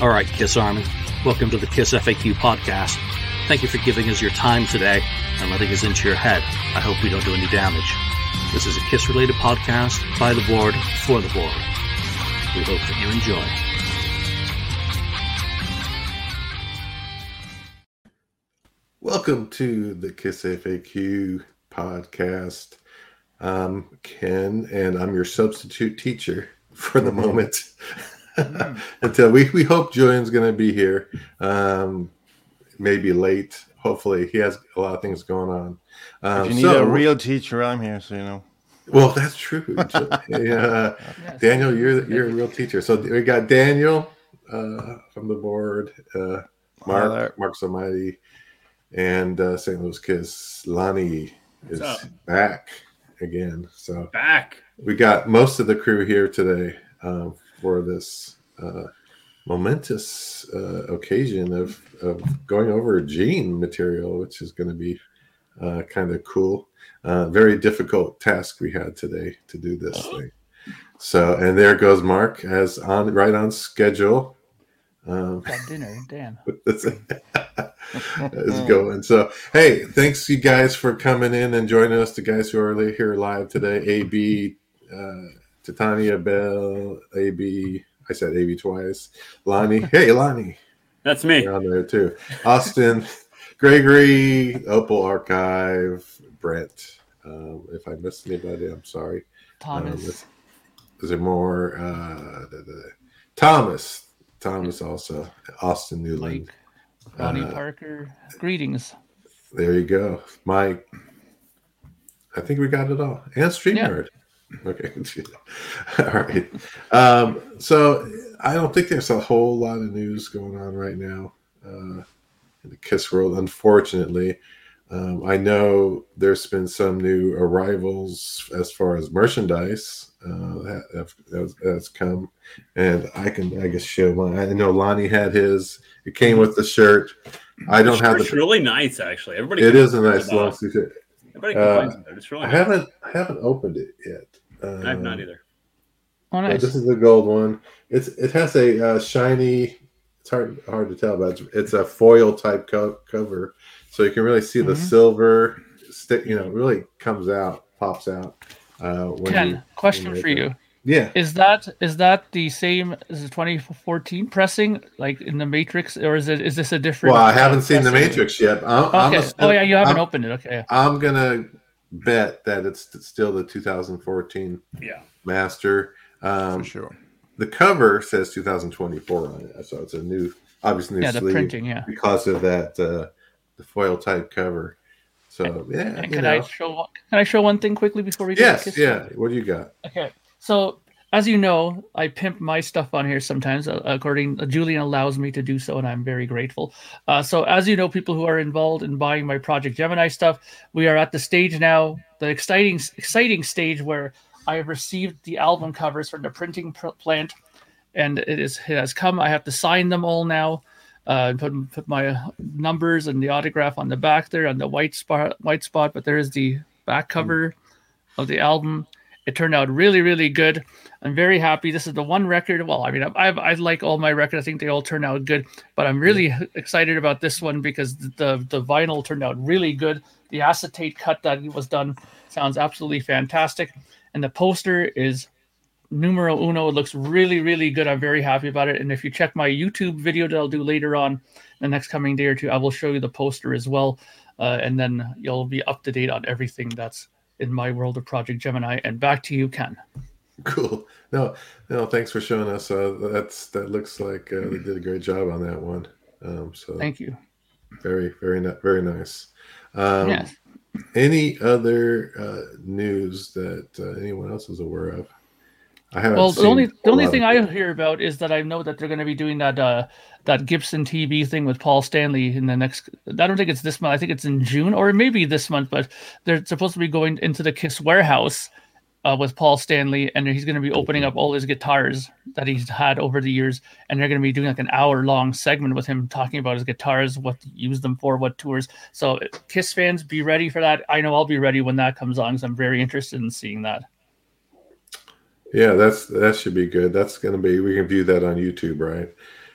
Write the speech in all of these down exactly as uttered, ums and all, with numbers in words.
All right, KISS Army, welcome to the KISS F A Q podcast. Thank you for giving us your time today and letting us into your head. I hope we don't do any damage. This is a KISS-related podcast by the board, for the board. We hope that you enjoy. Welcome to the KISS F A Q podcast. I'm Ken, and I'm your substitute teacher for the moment. Until we, we hope Julian's going to be here. Um, maybe late. Hopefully, he has a lot of things going on. Um, if you need so, a real teacher, I'm here, so you know. Well, that's true. yeah, Daniel, you're you're a real teacher. So we got Daniel uh, from the board, uh, Mark, Mark Sommighty, and uh, Saint Louis KISS. Lonnie is back again. So back. We got most of the crew here today. Um, for this uh, momentous uh, occasion of, of going over Gene material, which is going to be uh, kind of cool. Uh, very difficult task we had today to do this thing. So, and there goes Mark, as on right on schedule. Um, Got dinner, Dan. It's going. So, hey, thanks you guys for coming in and joining us. The guys who are here live today, A B. Uh, Titania Bell, A B, I said A B twice. Lonnie, hey Lonnie, that's me. You're on there too. Austin, Gregory, Opal Archive, Brent. Um, if I missed anybody, I'm sorry. Thomas. Um, is, is there more? Uh, the, the, Thomas, Thomas also. Austin Newland, Mike, Ronnie uh, Parker. Greetings. There you go, Mike. I think we got it all. And StreamYard. Yeah. Okay. All right. Um, so I don't think there's a whole lot of news going on right now uh, in the KISS world, unfortunately. Um, I know there's been some new arrivals as far as merchandise uh, that have, that's, that's come, and I can I guess show mine. I know Lonnie had his. It came with the shirt. I don't the have the. It's really nice, actually. Everybody. It is a nice long shirt. Everybody complains about it. It's really I nice. haven't I haven't opened it yet. Um, I have not either. Oh, nice. This is the gold one. It's it has a uh, shiny. It's hard hard to tell, but it's, it's a foil type co- cover, so you can really see the mm-hmm. silver stick. You know, it really comes out, pops out. Uh, when Ken, you, question when for you. Yeah, is that is that the same as the twenty fourteen pressing, like in the Matrix, or is it is this a different? Well, I haven't seen the Matrix yet. I'm, okay. I'm a, oh yeah, you haven't I'm, opened it. Okay. I'm gonna bet that it's still the two thousand fourteen yeah. master. Um, For sure. The cover says two thousand twenty-four on it, so it's a new, obviously new yeah, sleeve the printing, yeah, because of that uh, the foil type cover. So yeah, and you can know. I show can I show one thing quickly before we? Yes, go to yeah. What do you got? Okay, so as you know, I pimp my stuff on here sometimes. Uh, according, uh, Julian allows me to do so, and I'm very grateful. Uh, so, as you know, people who are involved in buying my Project Gemini stuff, we are at the stage now, the exciting, exciting stage where I have received the album covers from the printing pr- plant, and it is it has come. I have to sign them all now. Uh, put put my numbers and the autograph on the back there on the white spot, white spot. But there is the back cover mm. of the album. It turned out really, really good. I'm very happy. This is the one record. Well, I mean, I, I like all my records. I think they all turn out good, but I'm really yeah. excited about this one because the the vinyl turned out really good. The acetate cut that was done sounds absolutely fantastic, and the poster is numero uno. It looks really, really good. I'm very happy about it. And if you check my YouTube video that I'll do later on the next coming day or two, I will show you the poster as well, uh, and then you'll be up to date on everything that's in my world of Project Gemini. And back to you, Ken. Cool. No, no. Thanks for showing us. Uh, that's that looks like uh, they did a great job on that one. Um, so thank you. Very, very, very nice. Um, yes. Any other uh, news that uh, anyone else is aware of? I haven't. Well, the only the only thing I it. hear about is that I know that they're going to be doing that uh, that Gibson T V thing with Paul Stanley in the next. I don't think it's this month. I think it's in June or maybe this month. But they're supposed to be going into the KISS warehouse uh, with Paul Stanley, and he's going to be opening up all his guitars that he's had over the years, and they're going to be doing like an hour long segment with him talking about his guitars, what to use them for, what tours. So KISS fans, be ready for that. I know I'll be ready when that comes on because I'm very interested in seeing that. Yeah, that's that should be good. That's going to be, we can view that on YouTube, right?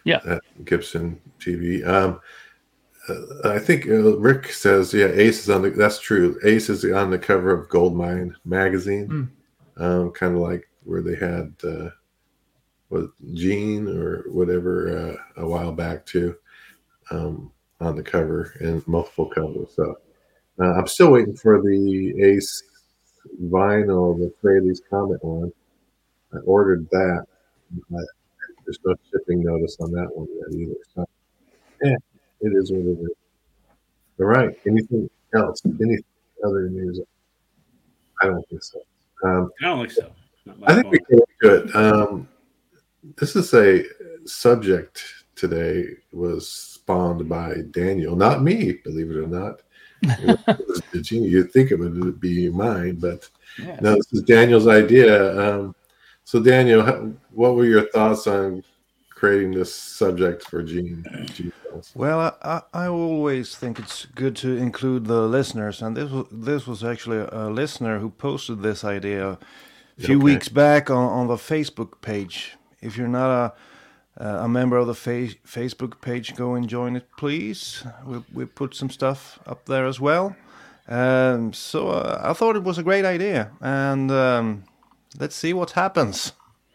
Yeah. At Gibson T V. Um, uh, I think uh, Rick says, yeah, Ace is on the, that's true. Ace is on the cover of Goldmine magazine, mm. um, kind of like where they had uh, was Gene or whatever uh, a while back too, um, on the cover and multiple covers. So uh, I'm still waiting for the Ace vinyl, the Fraley's Comet one. I ordered that. I, there's no shipping notice on that one yet either. So, yeah, it is what it is. All right. Anything else? Any other news? I don't think so. Um, I don't think so. I think we can do it. Um, this is a subject today was spawned by Daniel, not me, believe it or not. You'd think it would be mine, but yes. No, this is Daniel's idea. Um, so, Daniel, what were your thoughts on creating this subject for Gene? Gene well, I, I always think it's good to include the listeners, and this was this was actually a listener who posted this idea a few okay. weeks back on, on the Facebook page. If you're not a a member of the fa- Facebook page, go and join it, please. We we put some stuff up there as well. Um, so uh, I thought it was a great idea, and um, let's see what happens.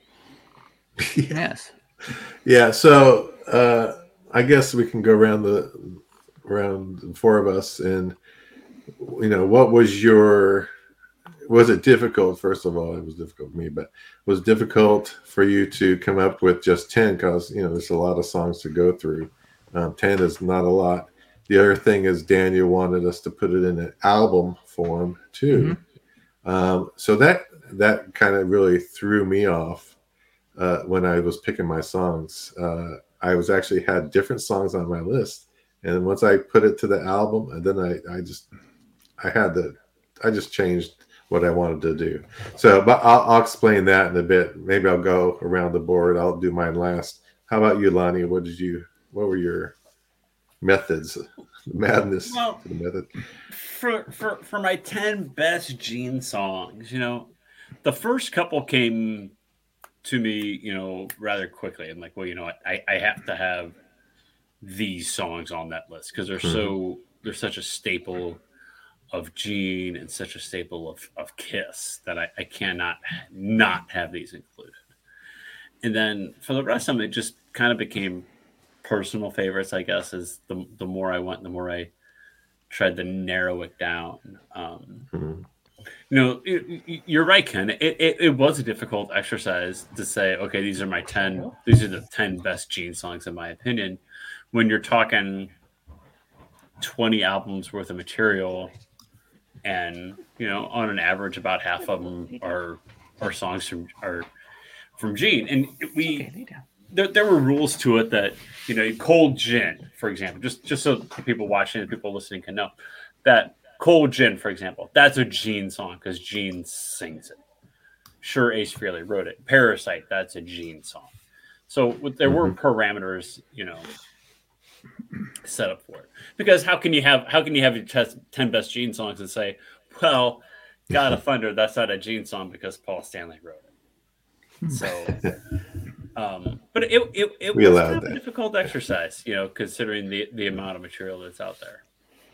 Yes. Yeah. So uh, I guess we can go around the around the four of us, and you know, what was your was it difficult? First of all, it was difficult for me, but was it difficult for you to come up with just ten? Because you know, there's a lot of songs to go through. Um, ten is not a lot. The other thing is Daniel wanted us to put it in an album form too. Mm-hmm. Um, so that that kind of really threw me off uh, when I was picking my songs. Uh, I was actually had different songs on my list, and once I put it to the album, and then I, I just I had to I just changed what I wanted to do. So, but I'll, I'll explain that in a bit. Maybe I'll go around the board. I'll do mine last. How about you, Lonnie? What did you? What were your methods? Madness well, to the method. For for for my ten best Gene songs, you know, the first couple came to me, you know, rather quickly. I'm like, well, you know what, I, I have to have these songs on that list because they're mm-hmm. so they're such a staple of Gene and such a staple of, of Kiss that I, I cannot not have these included. And then for the rest of them, it just kind of became personal favorites, I guess, as the the more I went, the more I tried to narrow it down. Um, mm-hmm. You know, it, you're right, Ken. It, it it was a difficult exercise to say, okay, these are my ten. These are the ten best Gene songs, in my opinion. When you're talking twenty albums worth of material, and you know, on an average, about half of them are are songs from are from Gene, and we. There, there were rules to it that, you know, Cold Gin, for example, just just so people watching and people listening can know that Cold Gin, for example, that's a Gene song because Gene sings it. Sure, Ace Frehley wrote it. Parasite, that's a Gene song. So there were parameters, you know, set up for it. Because how can you have how can you have your test, ten best Gene songs and say, well, God of Thunder, that's not a Gene song because Paul Stanley wrote it. So. Um, but it it, it was kind of a difficult exercise, you know, considering the, the amount of material that's out there.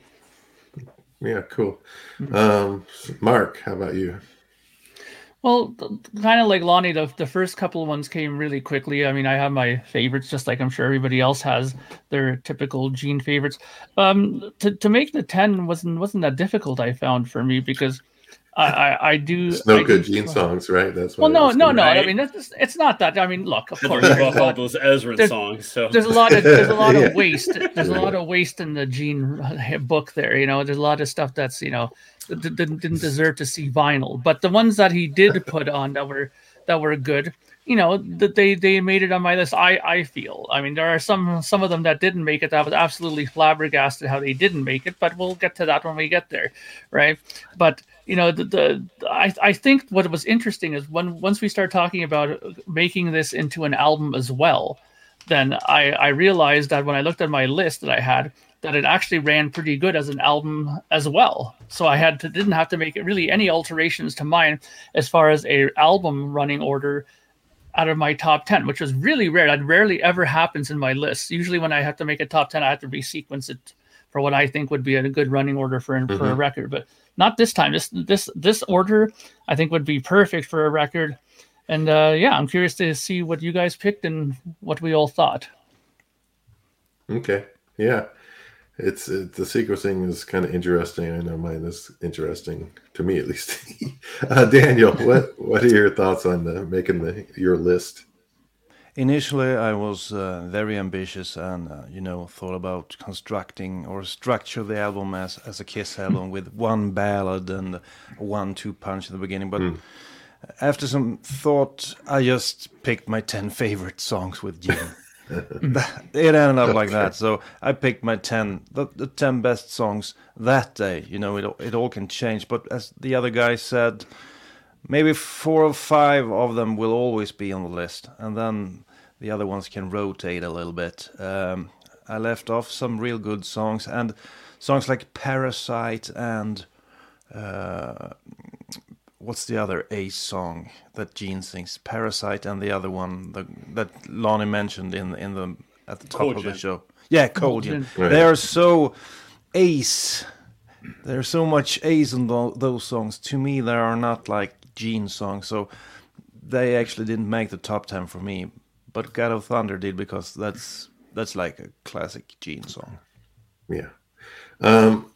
Yeah, cool. Um, Mark, how about you? Well, kind of like Lonnie, the, the first couple of ones came really quickly. I mean, I have my favorites, just like I'm sure everybody else has their typical Gene favorites. Um, to, to make the ten wasn't wasn't that difficult, I found, for me, because I, I, I do. It's no I good do, Gene songs, right? That's well, no, no, no. Right? I mean, it's, it's not that. I mean, look, of course, there's all those Ezra there's, songs. So there's a lot of there's a lot yeah. of waste. There's a lot of waste in the Gene book there. You know, there's a lot of stuff that's you know didn't didn't deserve to see vinyl. But the ones that he did put on that were that were good, you know, that they they made it on my list. I I feel. I mean, there are some some of them that didn't make it. That was absolutely flabbergasted how they didn't make it. But we'll get to that when we get there, right? But you know, the, the I I think what was interesting is when once we start talking about making this into an album as well, then I I realized that when I looked at my list that I had, that it actually ran pretty good as an album as well. So I had to didn't have to make it really any alterations to mine as far as a album running order out of my top ten, which was really rare. That rarely ever happens in my list. Usually when I have to make a top ten, I have to resequence it for what I think would be a good running order for, mm-hmm. for a record, but not this time. This this this order I think would be perfect for a record. And uh, yeah, I'm curious to see what you guys picked and what we all thought. Okay, yeah, it's it, the sequencing is kind of interesting. I know mine is interesting to me at least. uh, Daniel, what what are your thoughts on the, making the your list? Initially, I was uh, very ambitious and, uh, you know, thought about constructing or structure the album as, as a Kiss album with one ballad and a one-two punch at the beginning. But mm. after some thought, I just picked my ten favorite songs with Gene. It ended up like that. So I picked my ten, the, the ten best songs that day. You know, it it all can change. But as the other guy said, maybe four or five of them will always be on the list, and then the other ones can rotate a little bit. Um, I left off some real good songs, and songs like Parasite and uh, what's the other Ace song that Gene sings? Parasite and the other one the, that Lonnie mentioned in in the at the top Cold of the Gin. show. Yeah, Cold Gin. Right. They are so Ace. There's so much Ace in th- those songs. To me, they are not like Gene songs, so they actually didn't make the top ten for me. But God of Thunder did, because that's that's like a classic Gene song. Yeah. Um,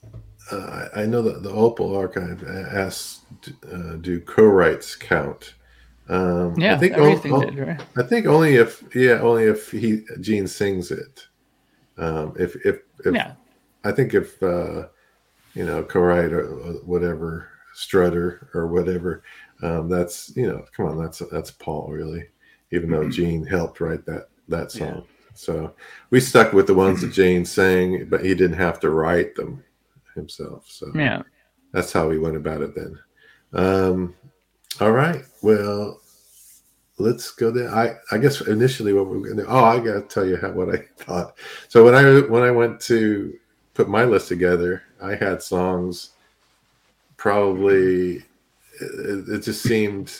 uh, I know that the Opal Archive asks, uh, do co-writes count? Um, yeah, I think everything o- did, right? I think only if yeah, only if he Gene sings it. Um, if if, if yeah. I think if uh, you know, co-write or whatever, Strutter or whatever, um, that's, you know, come on, that's that's Paul, really. Even though Gene helped write that that song. Yeah. So we stuck with the ones that Gene sang, but he didn't have to write them himself. So yeah, that's how we went about it then. Um, all right. Well, let's go there. I, I guess initially what we we're going to do, oh, I got to tell you how, what I thought. So when I when I went to put my list together, I had songs probably, it, it just seemed,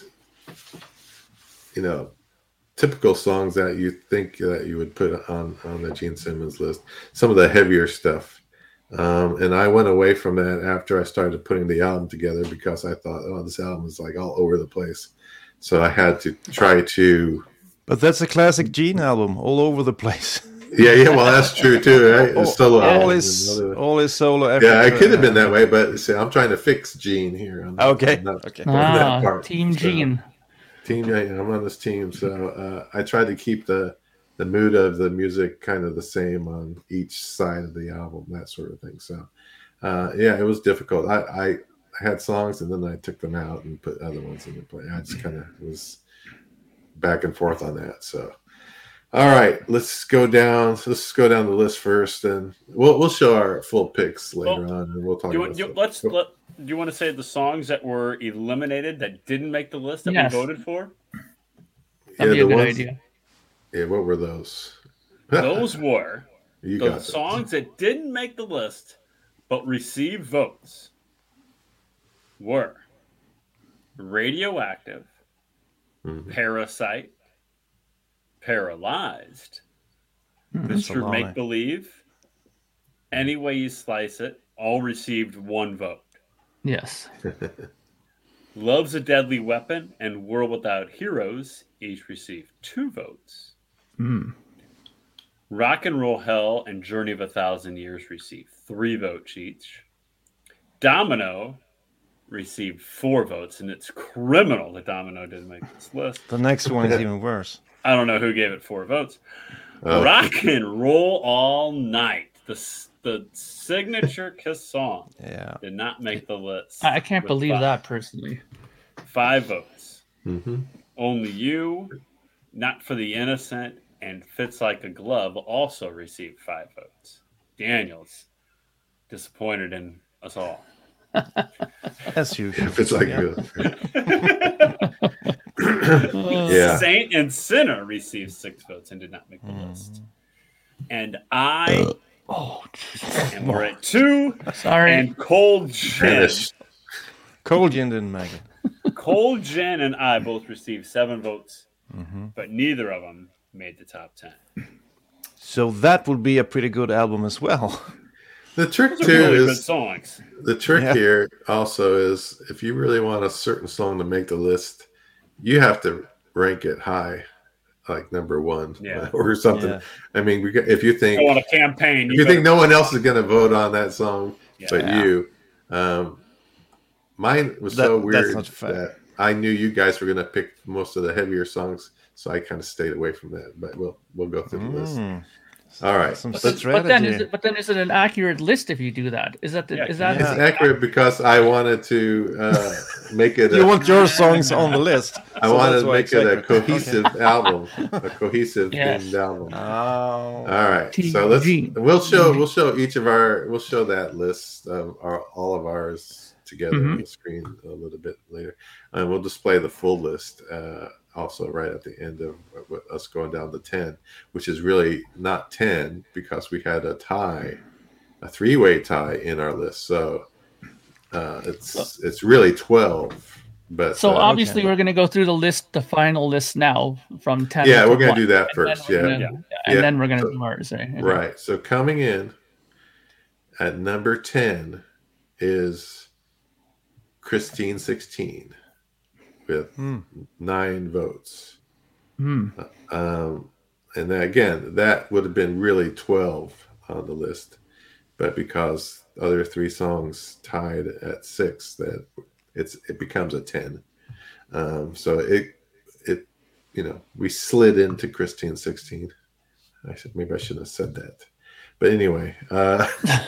you know, typical songs that you think that you would put on, on the Gene Simmons list, some of the heavier stuff. Um, and I went away from that after I started putting the album together, because I thought, oh, this album is like all over the place. So I had to try to. But that's a classic Gene album, all over the place. Yeah, yeah, well, that's true too, right? All, solo all his, all his solo effort. Yeah, it could have been that way, but see, I'm trying to fix Gene here. On, okay, on that, okay. On ah, that part. Team so, Gene. Team, yeah, I'm on this team, so uh, I tried to keep the the mood of the music kind of the same on each side of the album, that sort of thing. So, uh, yeah, it was difficult. I, I, I had songs and then I took them out and put other ones in the play. I just kind of was back and forth on that. So, all right, let's go down. Let's go down the list first, and we'll we'll show our full picks later well, on, and we'll talk. You, about you, stuff. let's let. Do you want to say the songs that were eliminated that didn't make the list that yes. we voted for? That'd yeah, be a good ones, idea. Yeah, what were those? Those were you the got songs that didn't make the list but received votes were Radioactive, mm-hmm. Parasite, Paralyzed, mm-hmm. Mister Make Believe, Any Way You Slice It, all received one vote. Yes. Love's a Deadly Weapon and World Without Heroes each received two votes. Mm. Rock and Roll Hell and Journey of a Thousand Years received three votes each. Domino received four votes, and it's criminal that Domino didn't make this list. The next one is even worse. I don't know who gave it four votes. Oh. Rock and Roll All Night, the the signature Kiss song, yeah, did not make the list. I can't believe five. that personally. Five votes. Mm-hmm. Only You, Not for the Innocent, and Fits Like a Glove also received five votes. Daniel's disappointed in us all. As usual. If it's like yeah. yeah. Saint and Sinner received six votes and did not make the mm. list. And I, oh, and we're at two. Sorry. And Cold Gin. Cold Gin didn't make it. Cold Gin and I both received seven votes Mm-hmm. but neither of them made the top ten. So that would be a pretty good album as well. The trick Those are too really is good songs. the trick Yeah. here also is if you really want a certain song to make the list, you have to rank it high, like number one, Yeah. or something. Yeah. I mean, we got, if you think Go on a campaign. if you think no one else is going to vote on that song Yeah. but you, um, mine was That- so that's weird not fair. that I knew you guys were going to pick most of the heavier songs, so I kind of stayed away from that. But we'll we'll go through the list. Mm, All right, some But then, strategy. but then is it? But then is it an accurate list if you do that? Is that the, Yeah, is that? it's accurate because I wanted to uh, make it. You a, want your songs on the list. I so wanted that's to why make it's it a accurate. cohesive album, a cohesive Yes. themed album. Oh. All right, T so let's G. we'll show we'll show each of our we'll show that list of our, all of ours together on Mhm. the screen a little bit later, and we'll display the full list uh, also right at the end of of us going down to ten, which is really not ten because we had a tie, a three way tie in our list, so uh, it's it's really twelve. But So uh, obviously okay. we're going to go through the list, the final list now from ten. yeah, to we're gonna one. do that And then first. we're Yeah. gonna- And Yeah. then we're going to So- do ours. Right? Right. So coming in at number ten is Christine sixteen with Hmm. nine votes. Hmm. Um, and then again, that would have been really twelve on the list. But because other three songs tied at six, that it's it becomes a ten. Um, so it it you know, we slid into Christine sixteen. I should maybe I shouldn't have said that. But anyway, uh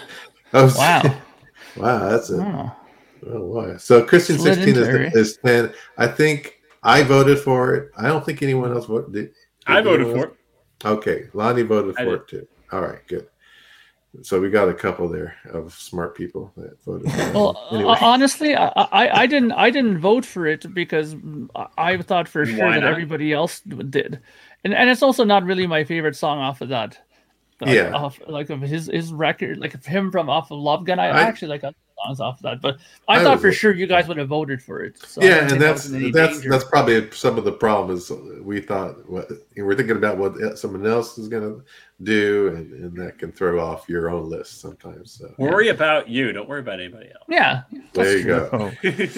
I was, Wow. wow, that's it. Oh. Oh, why? So Christian Slid sixteen into is, is ten. I think I voted for it. I don't think anyone else voted. Did, I did voted anyone for else? it. Okay, Lonnie voted I for did. it too. All right, good. So we got a couple there of smart people that voted. For it. Well, anyway, uh, honestly, I, I I didn't I didn't vote for it because I- I thought for sure Why that not? everybody else did, and and it's also not really my favorite song off of that. Like, Yeah. off like of his his record, like of him from off of Love Gun. I, I I- actually like other songs off of that, but I, I thought would for vote- sure you guys would have voted for it. So I yeah, didn't and think I that's was in any that's danger. that's probably some of the problem is we thought what we're thinking about what someone else is going to do, and, and that can throw off your own list sometimes. So Worry about you. Don't worry about anybody else. yeah. there you go. Oh,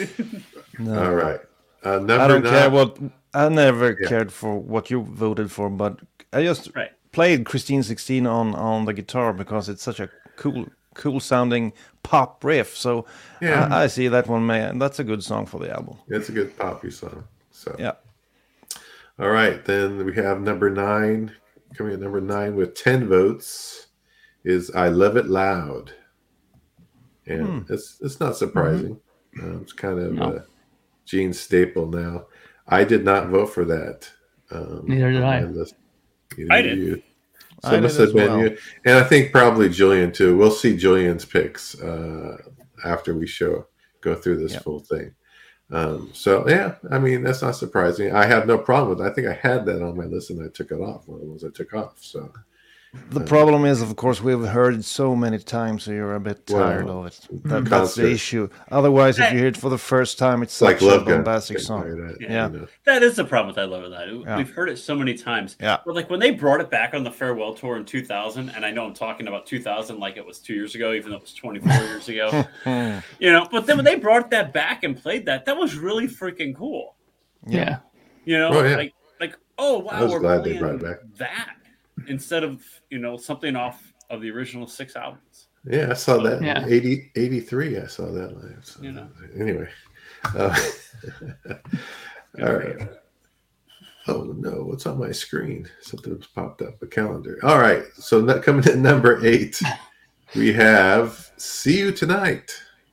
no. All right, uh, number I don't nine. care what. I never Yeah. cared for what you voted for, but I just Right. played Christine sixteen on on the guitar because it's such a cool, cool sounding pop riff. So Yeah. I, I see that one, man. That's a good song for the album. It's a good poppy song. So Yeah. all right, then we have number nine. Coming at number nine with ten votes is "I Love It Loud," and it's it's not surprising. Um, it's kind of No. a Gene staple now. I did not vote for that. Um, Neither did on I. my list. Neither I did did. you. So I it must did have as been well. you, and I think probably Julian too. We'll see Julian's picks uh, after we show go through this Yep. full thing. Um, so yeah, I mean that's not surprising. I have no problem with it. I think I had that on my list and I took it off. One of the ones I took off. So The problem is, of course, we've heard it so many times, so you're a bit tired Well, of it. That, that's the concert. issue. Otherwise, if you hear it for the first time, it's it's like such a Love Gun. bombastic Getting song. tired of it, Yeah. you know. That is the problem with I Love That. Yeah. We've heard it so many times. Yeah. But like when they brought it back on the farewell tour in two thousand, and I know I'm talking about two thousand like it was two years ago, even though it was twenty-four years ago. You know, but then when they brought that back and played that, that was really freaking cool. Yeah. You know, Oh, yeah. like like oh wow, I was we're glad they playing brought it back. that instead of you know something off of the original six albums. Yeah, I saw that Yeah. in eighty, eighty-three. I saw that live. So, You know. Anyway. Uh, all right. Oh, no. What's on my screen? Something just popped up. A calendar. All right. So that, coming in at number eight, we have See You Tonight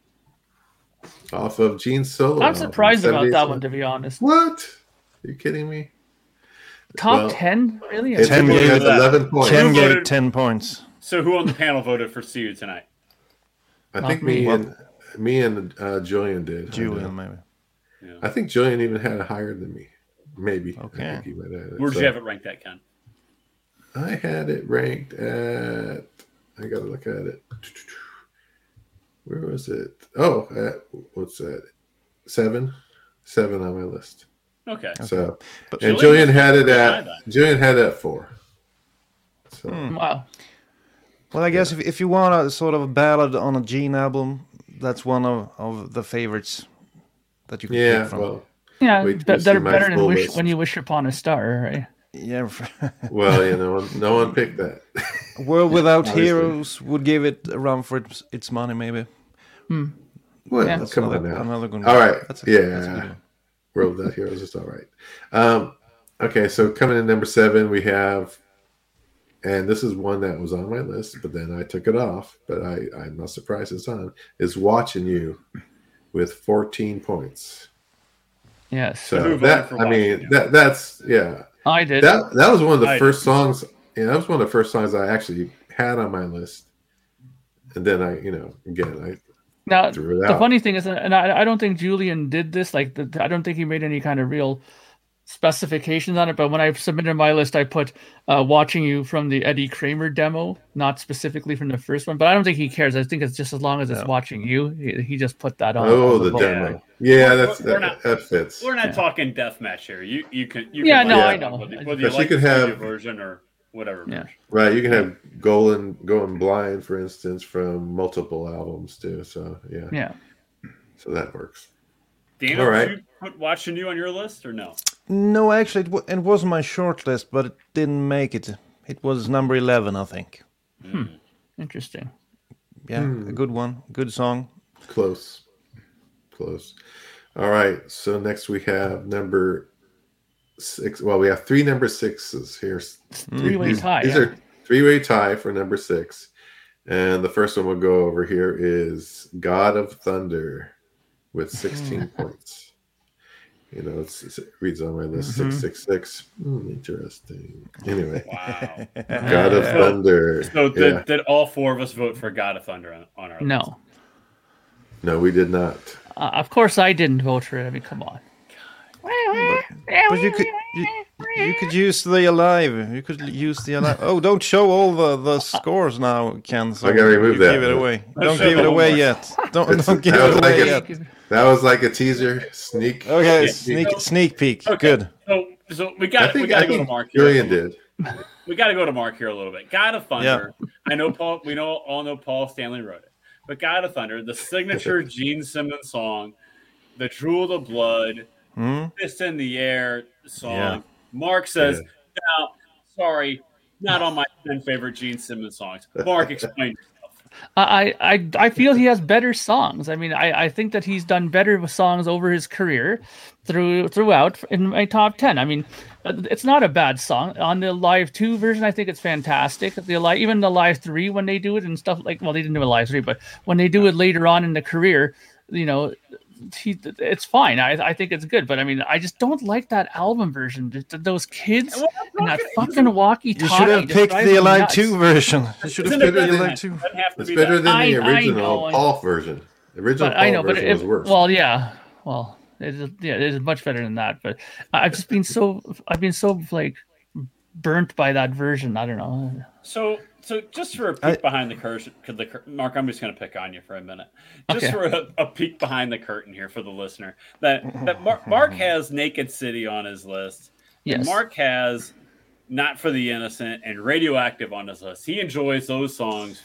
off of Gene's solo. I'm album, surprised about seventies that one, to be honest. What? Are you kidding me? Top Well, ten, really? It Ten typically has gave- eleven points. Ten Who gave voted- ten points. So who on the panel voted for See You Tonight? I Not think me. me and me and uh, Julian did. I know. Julian, maybe. I think Julian even had it higher than me. Maybe. Okay. I think he might have it. Where'd So you have it ranked at, Ken? I had it ranked at. I got to look at it. Where was it? Oh, at, what's that? Seven, seven on my list. Okay. So, But and Julian Julian had it high at then. Julian had it at four. So Wow. Well, I guess if if you want a sort of a ballad on a Gene album, that's one of, of the favorites that you can yeah, pick from. well, Yeah, Wait be- till you see better my better than full wish list. when you wish upon a star, right? Yeah, well, you know, no one picked that. World Without Obviously. Heroes would give it a run for its, its money, maybe. Well, Yeah. come another, on now. Another good All one. right, That's a, yeah, that's a good one. World Without Heroes is all right. Um, okay, so coming in number seven, we have, and this is one that was on my list, but then I took it off. But I, I'm not surprised it's on. Is Watching You with fourteen points. Yes, So Who voted that for I Watching mean You? that that's yeah. I did. That that was one of the I first songs. Yeah, that was one of the first songs I actually had on my list. And then I, you know, again, I Now, threw it the out. funny thing is, and I, I don't think Julian did this. Like, the, I don't think he made any kind of real specifications on it. But when I submitted my list, I put uh, "Watching You" from the Eddie Kramer demo, not specifically from the first one. But I don't think he cares. I think it's just as long as it's No. "Watching You," he, he just put that on. Oh, as a the vote. demo. Yeah, We're- that's we're that, not- that fits. We're not Yeah. talking deathmatch here. You you can you Yeah, can no, like I it, know. whether, whether you But you like could the studio have- version or whatever. Yeah. version. Right, you can have Going Going Blind, for instance, from multiple albums too. So yeah, Yeah. so that works. Dana, All right. did you put Watching You on your list or no? No, actually, it, w- it was my short list, but it didn't make it. It was number eleven, I think. Interesting. Yeah, Hmm. a good one. Good song. Close, close. All right, so next we have number six. Well, we have three number sixes here. Three-way These- tie, These yeah. are three-way tie for number six, and the first one we'll go over here is "God of Thunder" with sixteen points. You know, it's, it's- it reads on my list Mhm. six six six. Interesting. Anyway, Wow. God of Uh, Thunder. So did, yeah. did all four of us vote for God of Thunder on, on our list? No. No, we did not. Uh, of course, I didn't vote for it. I mean, come on. But you could you, you could use the alive. You could use the alive. Oh, don't show all the, the scores now, Ken. So I gotta remove you that. Give it away. Let's Don't show give the it away homework. yet. Don't It's- don't give that it was like away a- yet. That was like a teaser sneak. Okay, Yeah. sneak So- sneak peek. Okay. Good. So so we I got we think, got I to go to think Mark here. Julian did. We got to go to Mark here a little bit. God of Thunder. I know Paul. We know all know Paul Stanley wrote it, but God of Thunder, the signature Gene Simmons song, the Drool of Blood, Hmm? Fist in the Air song. Yeah. Mark says, "Now, sorry, not on my ten favorite Gene Simmons songs." Mark, explain yourself. I, I I feel he has better songs. I mean, I, I think that he's done better with songs over his career through throughout in my top ten. I mean, it's not a bad song. On the Live two version, I think it's fantastic. The live, even the Live three when they do it and stuff like, well, they didn't do a Live three, but when they do it later on in the career, you know, he, it's fine. I I think it's good, but I mean, I just don't like that album version. Th- th- Those kids Well, and that okay. fucking walkie-talkie. You should have just picked drives the me Alive nuts. two version. You should have Isn't picked it the better Alive than, two. doesn't have to It's be better that. than I- the I original know, and- Paul version. The original But Paul I know, but version it, was worse. well, yeah, well, it is, yeah, it is much better than that. But I've just been so, I've been so like burnt by that version. I don't know. So, so just for a peek I- behind the curtain, could the cur- Mark, I'm just going to pick on you for a minute. Just Okay. for a, a peek behind the curtain here for the listener, that that Mark, Mark has Naked City on his list. And Yes. Mark has Not for the Innocent and Radioactive on his list. He enjoys those songs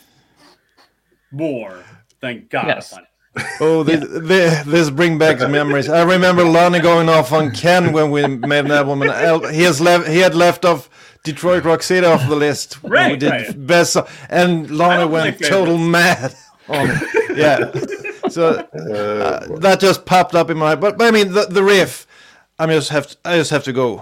more than God Yes. of Thunder. Oh, this, this, this bring back memories. I remember Lonnie going off on Ken when we made an album, and El- he has left. He had left off Detroit Rock City off the list when we Right, did right. best, song, and Lonnie don't went think total mad on it. Yeah, so Uh, uh, that just popped up in my. But, but I mean, the, the riff. I just have. To, I just have to go.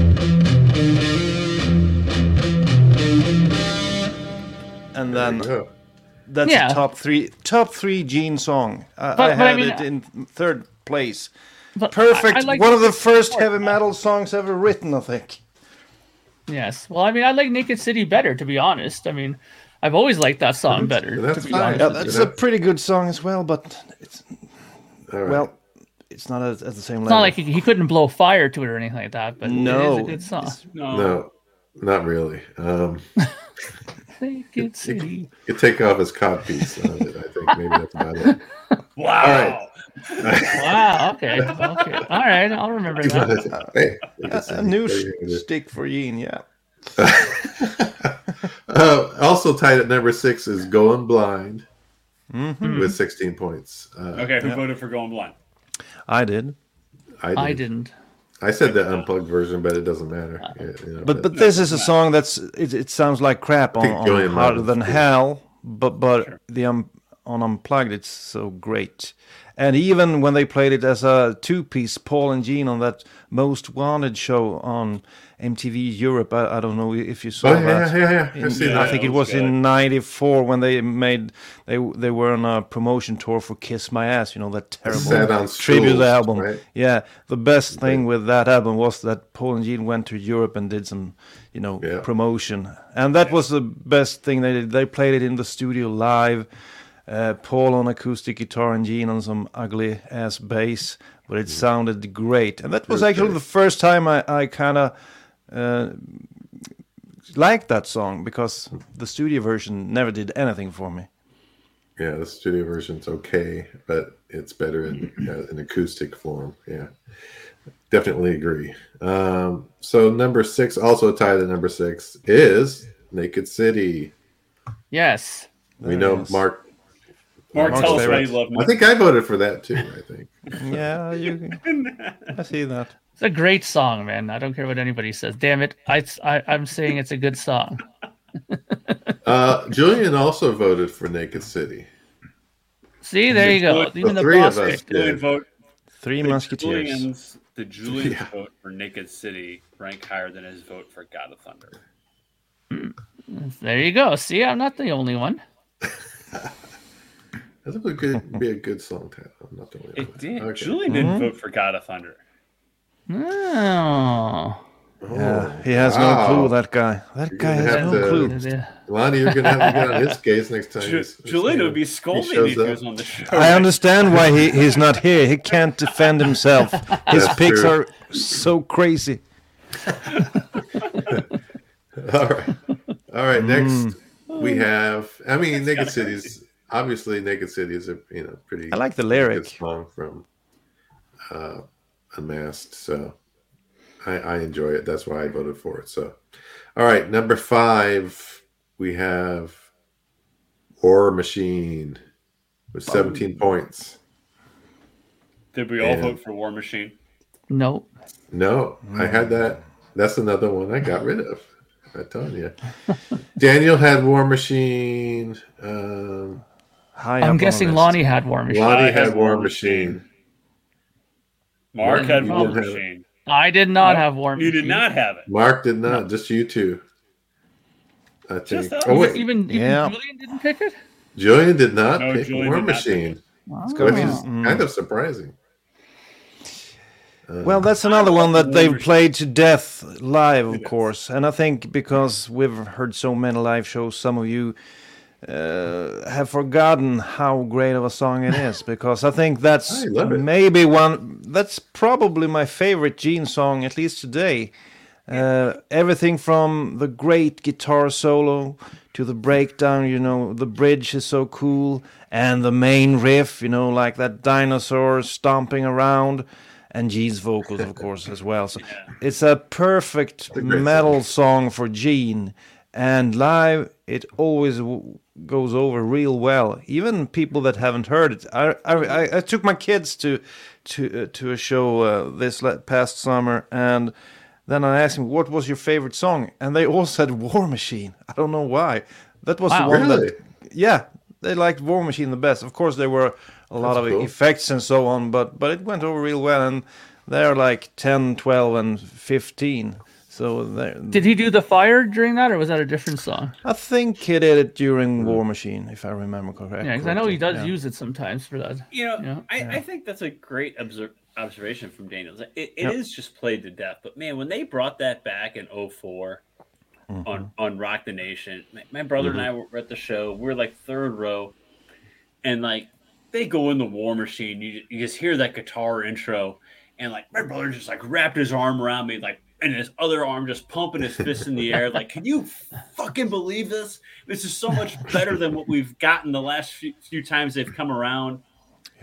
And then. yeah. That's Yeah. a top three, top three Gene song. I, But- I but I had mean, it in third place. But Perfect. I, I like, One of the first heavy metal songs ever written, I think. yes. Well, I mean, I like Naked City better, to be honest. I mean, I've always liked that song better. That's to be fine. honest. Yeah, with that's you. a pretty good song as well, but it's All right. well, it's not at, at the same It's level. not like he, he couldn't blow fire to it or anything like that, but no, it is a good song. it's- No. no, not really. Um, Naked City. you could take off his cod piece on it. I think maybe that's about it. Wow. All right. Wow. Okay. Okay. All right. I'll remember that. Hey, A new stick for Gene, yeah. uh, also tied at number six is Going Blind Mm-hmm. with sixteen points. Uh, Okay, who yeah. voted for Going Blind? I did. I, did. I didn't. I said the unplugged version, but it doesn't matter. Yeah, you know, But but this is a song that's it, it sounds like crap on, think on Julian Harder Martin's Than good. Hell, but but Sure. the um, on Unplugged it's so great. And even when they played it as a two-piece, Paul and Gene on that Most Wanted show on M T V Europe, I, I don't know if you saw oh, yeah, that. yeah, yeah. In- I've seen I that. think it that was was good. in ninety-four when they made they they were on a promotion tour for Kiss My Ass, you know, that terrible Sat on tribute Stools, album. right? Yeah, the best thing with that album was that Paul and Gene went to Europe and did some, you know, Yeah. promotion, and that was the best thing they did. They played it in the studio live. Uh, Paul on acoustic guitar and Gene on some ugly ass bass, but it sounded great. And that was was actually great. the first time I, I kind of uh, liked that song, because the studio version never did anything for me. Yeah, the studio version's okay, but it's better in uh, in acoustic form. Yeah, definitely agree. Um, so number six, also tied at number six, is Naked City. Yes. We There know it is. Mark. Mark, Mark's tell us why favorite. you love I me. think I voted for that too. I think. Yeah, you. I see that. It's a great song, man. I don't care what anybody says. Damn it. I, I, I'm saying it's a good song. Uh, Julian also voted for Naked City. See, there you go. The Even the three of boss us picked it. did. Julian vote. Three The Musketeers. Julian's, the Julian's Yeah. vote for Naked City rank higher than his vote for God of Thunder. There you go. See, I'm not the only one. I think it could be a good song title. I'm not the only It one. did. Okay. Julian didn't vote for God of Thunder. Oh. Yeah, he has wow. no clue. That guy. That You're guy gonna has have no to- clue. Lonnie, you're gonna have to get on his case next time. Ju- he's- Julian would be he scolding me shows if he up. was on the show. I understand why he, he's not here. He can't defend himself. His That's picks true. are so crazy. All right. All right. Mm. Next, we have. I mean, Naked City's obviously Naked City is a you know pretty. I like the good lyric. song from uh, Unmasked, so I, I enjoy it. That's why I voted for it. So, all right, number five, we have War Machine with seventeen points. Did we all Yeah. vote for War Machine? No. No, I had that. That's another one I got rid of. I'm telling you. Daniel had War Machine. Um, High up on I'm the guessing list. Lonnie had War Machine. Lonnie I had had War War Machine. Mark You had didn't War have it. Machine. I did not No, have War Machine. You did not have it. Mark did not. Just you two. I think. Just us. Oh wait, Even, even Yeah. Julian didn't pick it? Julian did not No, pick Julian War did not pick Machine, go which with- is Mm. kind of surprising. Uh, Well, that's another I one love that they've War played to death live, of Yes. course. And I think because we've heard so many live shows, some of you uh, have forgotten how great of a song it is. Because I think that's I love it. maybe one, that's probably my favorite Gene song, at least today. Uh, everything from the great guitar solo to the breakdown, you know, the bridge is so cool, and the main riff, you know, like that dinosaur stomping around, and Gene's vocals, of course, as well. So it's a perfect a great metal song for Gene, and live it always w- goes over real well. Even people that haven't heard it. I I, I- I took my kids to to uh, to a show uh, this la- past summer, and then I asked them, what was your favorite song? And they all said War Machine. I don't know why. That was Wow. the one Really? that, yeah, they liked War Machine the best. Of course, there were a lot That's of cool. effects and so on, but but it went over real well. And they're like ten, twelve, and fifteen. So they're- Did he do the fire during that, or was that a different song? I think he did it during War Machine, if I remember correctly. Yeah, because I know he does Yeah. use it sometimes for that. You know, Yeah. I, I think that's a great obser- observation from Daniels. It, it Yep. is just played to death. But man, when they brought that back in oh four Mm-hmm. on, on Rock the Nation, my, my brother and I were at the show. We were like third row. And like they go in the War Machine. You, you just hear that guitar intro. And like my brother just like wrapped his arm around me, like, and his other arm just pumping his fist in the air. Like, can you fucking believe this? This is so much better than what we've gotten the last few, few times they've come around. Yeah.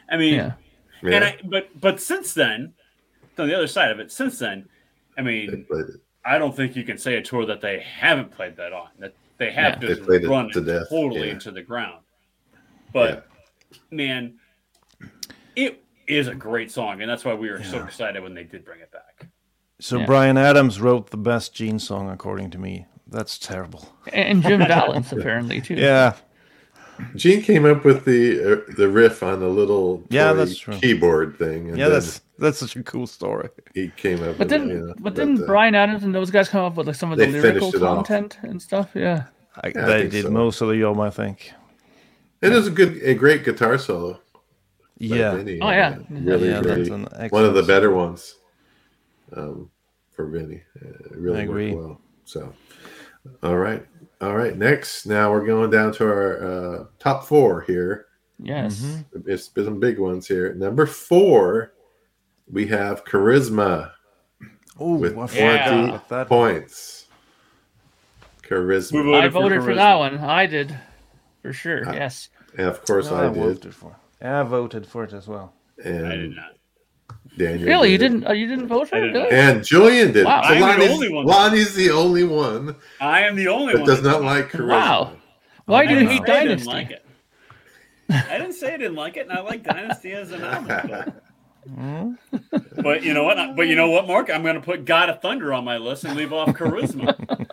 I mean, Yeah. Yeah. and I, but but since then, on the other side of it, since then, I They mean, played it. I don't think you can say a tour that they haven't played that on. That they have Yeah. They just played it run to it death, totally yeah. into the ground. But Yeah. man, it is a great song, and that's why we were so Yeah. excited when they did bring it back. So Yeah. Brian Adams wrote the best Gene song, according to me. That's terrible. And Jim Valance apparently too. Yeah, Gene came up with the uh, the riff on the little Yeah, toy that's true. keyboard thing, and yeah, then that's that's such a cool story. he came up. But with then, it, you know, but then uh, Brian Adams and those guys come up with like some of the They lyrical finished it off. content and stuff. Yeah. I, Yeah, I they think did so. most of the job, I think. it is a good, a great guitar solo. by Yeah, Vinny. Oh, yeah. Uh, really, Yeah, really that's an one of the excellent better solo. ones um, for Vinny. Uh, it really I agree. worked well. So, all right, all right. Next, now we're going down to our uh, top four here. Yes. Mm-hmm. It's been some big ones here. Number four, we have Charisma Oh, with I twenty forgot about that. points. We Charisma, voted I for voted for Charisma. that one. I did, for sure. Ah. Yes. and of course No, I, I did, voted for. I voted for it as well. and I did not. Daniel. Really, you did. didn't? Uh, you didn't vote for I it? did not. Really? And Julian did. Wow. So I'm the Lonnie's, only one. Lonnie's the only one I am the only that one does not like Charisma. Wow. Why I do you didn't hate say I didn't Dynasty? like it. I didn't say I didn't like it, and I like Dynasty as an album. But, but you know what? But you know what, Mark? I'm going to put God of Thunder on my list and leave off Charisma.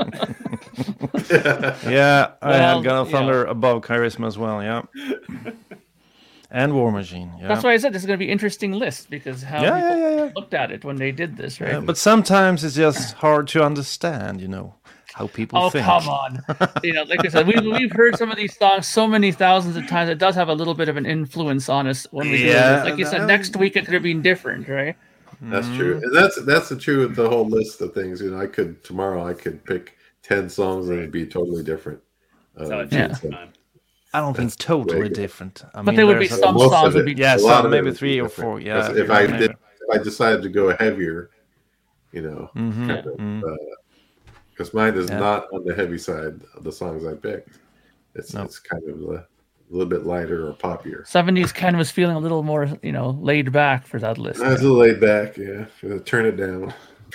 Yeah, I Well, had God of you know. Thunder above Charisma as well. Yeah, and War Machine. Yeah, That's why I said this is going to be an interesting list because how Yeah, people yeah, yeah, yeah. looked at it when they did this, right? Yeah, but sometimes it's just hard to understand. You know how people Oh, think. come on. You know, like I said, we, we've heard some of these songs so many thousands of times. It does have a little bit of an influence on us when we do Yeah, this. Like you said, that- next week it could have been different, right? That's true, and that's that's the true with the whole list of things. You know, I could tomorrow I could pick ten songs and it'd be totally different. That's how Uh, it Yeah. takes time. I don't think That's totally way good. different. I But mean, there would be there's a- some most songs of would it. be Yeah, A some, lot of it maybe would be three or different. four, yeah, Because if yeah, I yeah. did, if I decided to go heavier, you know, Mhm, kind of, mhm. because mine is Yeah. not on the heavy side of the songs I picked. It's No. it's kind of a, a little bit lighter or poppier. seventies Ken was feeling a little more, you know, laid back for that list. I was a little laid back, yeah. Gonna turn it down.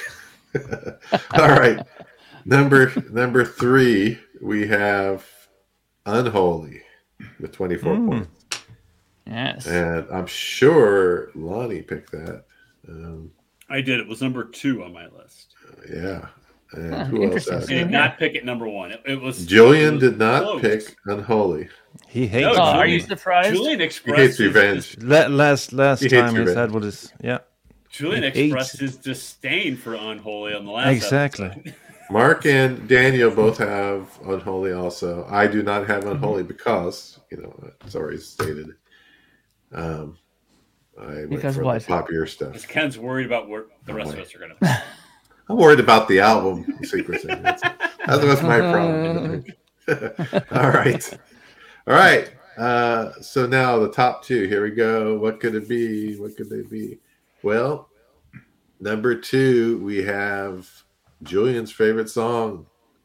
All right, number number three, we have Unholy with twenty-four Mm. points, Yes. and I'm sure Lonnie picked that. Um, I did. It was number two on my list. yeah, and Huh, who else? interesting. Had I it? did Yeah. not pick it number one. It, it was Julian it was did not close. pick Unholy. He hates. No, Oh, are Julian- you surprised? Julian He expressed hates his- revenge. La- last last He hates time he revenge. said what is yeah Julian He expressed hates- his disdain for Unholy on the last exactly. episode. Mark and Daniel both have Unholy also. I do not have Unholy because, you know, it's already stated. Um, I went Because for what? the poppier Because stuff. Ken's worried about where the rest of us are going to. I'm worried about the album sequencing. That's, that's what's my problem. All right. All right. Uh, so now the top two. Here we go. What could it be? What could they be? Well, number two, we have Julian's favorite song,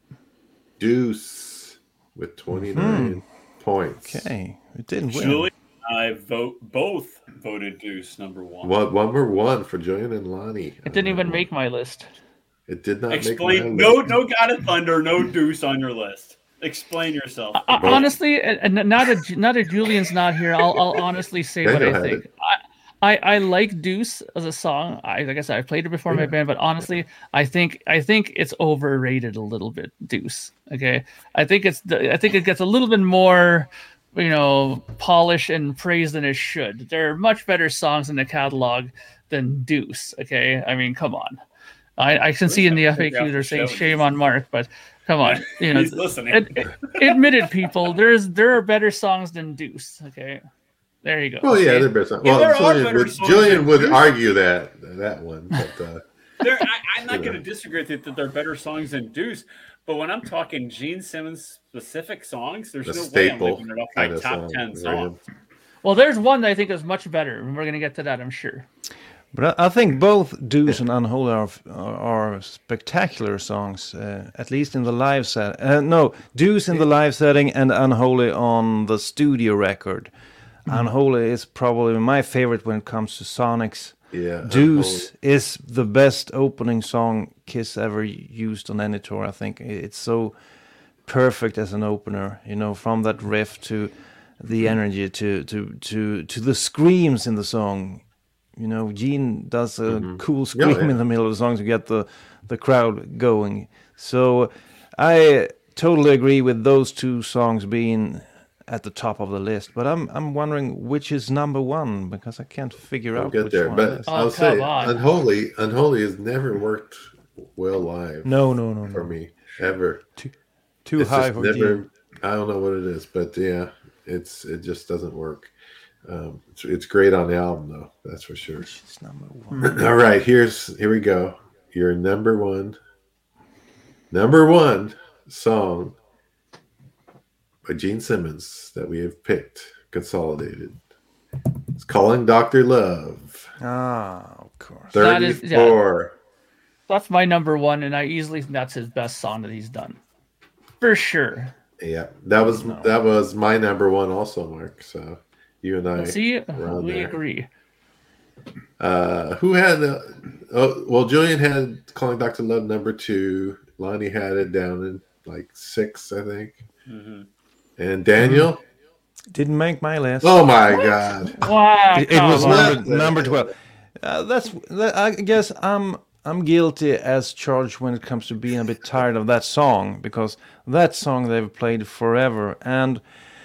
Deuce, with twenty-nine points. Okay, it didn't win. Julian and I vote both voted Deuce number one. One, one more one for Julian and Lonnie. It didn't even make my list. It did not Explain. make my No, list. no God of Thunder, no Deuce on your list. Explain yourself. Uh, honestly, and and now that now that Julian's not here, I'll, I'll honestly say what Daniel I had think. it. I, I I like Deuce as a song. I like I said, I played it before in my Yeah. band, but honestly, I think I think it's overrated a little bit. Deuce. Okay, I think it's the- I think it gets a little bit more, you know, polish and praise than it should. There are much better songs in the catalog than Deuce. Okay, I mean, come on. I, I can see in the F A Q they're saying shame on Mark, but come on, you know, He's listening. ad- ad- admitted people, there's there are better songs than Deuce. Okay, there you go. Well, yeah, Okay? they're better songs. Yeah, Well, there are Julian better would, songs Julian than would Deuce. argue that that one, but uh, There, I, I'm not going to disagree with it that they're better songs than Deuce, but when I'm talking Gene Simmons specific songs, there's the no way I'm staple leaving it off my kind of top song. ten for songs. him. Well, there's one that I think is much better, and we're gonna get to that, I'm sure. But I I think both Deuce and Unholy are, are, are spectacular songs, uh, at least in the live set. Uh, no, Deuce in the live setting and Unholy on the studio record. Unholy is probably my favorite when it comes to Sonic's. Yeah, Deuce is the best opening song Kiss ever used on any tour. I think it's so perfect as an opener. You know, from that riff to the energy to to to to the screams in the song. You know, Gene does a mm-hmm. cool scream yeah, yeah. in the middle of the song to get the the crowd going. So I totally agree with those two songs being at the top of the list, but I'm I'm wondering which is number one because I can't figure I'll out get which there. one But it is. I'll oh, say on. Unholy Unholy has never worked well live. No, no, no, for no. me ever. Too, too it's high for never. Gene. I don't know what it is, but yeah, it's it just doesn't work. Um, it's, it's great on the album though, that's for sure. Which is number one? All right, here's here we go. Your number one, number one song by Gene Simmons that we have picked, consolidated. It's Calling Doctor Love. Ah, of course. That is- thirty-four. yeah. That's my number one, and I easily think that's his best song that he's done, for sure. Yeah, that was No. that was my number one also, Mark. So you and I See, were on we there. agree. Uh, who had the? Oh, well, Julian had Calling Doctor Love number two. Lonnie had it down in like six, I think. Mm-hmm. And Daniel. Didn't make my list. Oh my God! Wow, It, it was come on. number, number twelve. Uh, that's that, I guess I'm I'm guilty as charged when it comes to being a bit tired of that song because that song they've played forever. And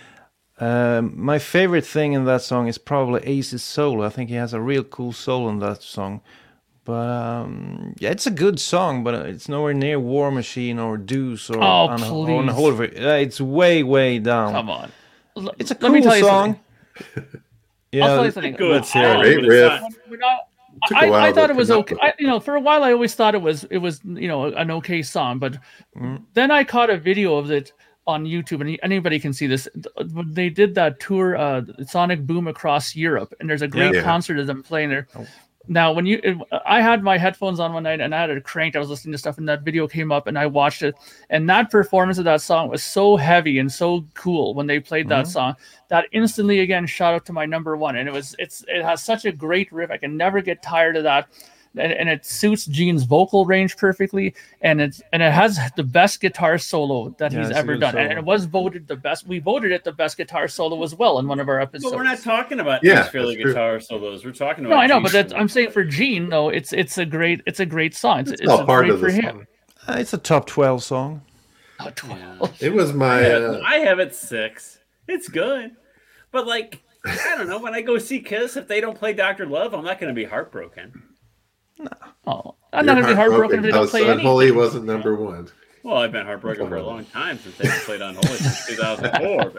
um, my favorite thing in that song is probably Ace's solo. I think he has a real cool solo in that song. But um, yeah, it's a good song, but it's nowhere near War Machine or Deuce or Oh, Un- or please. Unholy. Uh, It's way way down. Come on. L- It's a Let me cool tell you song. something. Yeah, I'll tell you something. Good let's hear song, Great but it's riff. not- We're not- Took a I, while I to thought it was come up okay. with I, you know, for a while I always thought it was it was you know an okay song, but Mm. then I caught a video of it on YouTube, and anybody can see this. When they did that tour, uh, Sonic Boom across Europe, and there's a great Yeah. concert of them playing there. Oh. Now, when you, it, I had my headphones on one night and I had it cranked. I was listening to stuff, and that video came up, and I watched it. And that performance of that song was so heavy and so cool when they played that Mhm. song that instantly again shot up to my number one. And it was, it's, it has such a great riff. I can never get tired of that. And, and it suits Gene's vocal range perfectly, and it's and it has the best guitar solo that Yeah, he's it's a ever good done, solo. and it was voted the best. We voted it the best guitar solo as well in one of our episodes. But we're not talking about Yeah, Ace Frehley that's true. guitar solos. We're talking about No, I know, Gene but that's, Simmons. I'm saying for Gene, though, it's it's a great it's a great song. It's, It's it's all part great of for the him. song. Uh, it's a top twelve song. Oh, twelve. It was I my. have, Uh, I have it six. It's good, but like I don't know. When I go see Kiss, if they don't play Doctor Love, I'm not going to be heartbroken. Oh, I'm not gonna be heartbroken if they don't play anything. Unholy wasn't number one. Well, I've been heartbroken for a long time since they haven't played Unholy since two thousand four.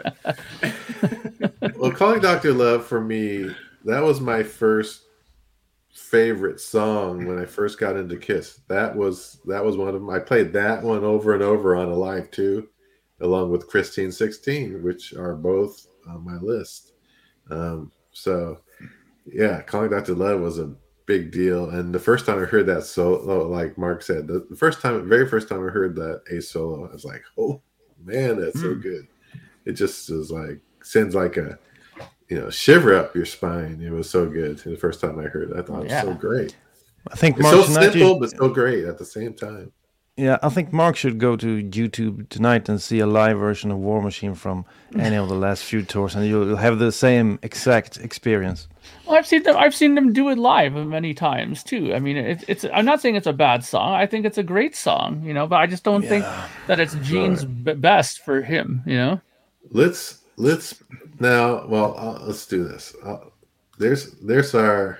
But Well, Calling Doctor Love for me, that was my first favorite song when I first got into Kiss. That was that was one of them. I played that one over and over on Alive too, along with Christine sixteen, which are both on my list. Um, so yeah, Calling Doctor Love was a big deal. And the first time I heard that solo, like Mark said, the, the first time, very first time I heard that Ace solo, I was like, oh man, that's so good. It just was like, sends like a, you know, shiver up your spine. It was so good. The first time I heard it, I thought it was Yeah. so great. I think It's Mark so tonight simple, you- but so great at the same time. yeah, I think Mark should go to YouTube tonight and see a live version of War Machine from any of the last few tours, and you'll have the same exact experience. Well, I've seen them. I've seen them do it live many times too. I mean, it, it's. I'm not saying it's a bad song. I think it's a great song. You know, but I just don't think that it's Gene's b- best for him. You know. Let's let's now. Well, uh, let's do this. Uh, there's there's our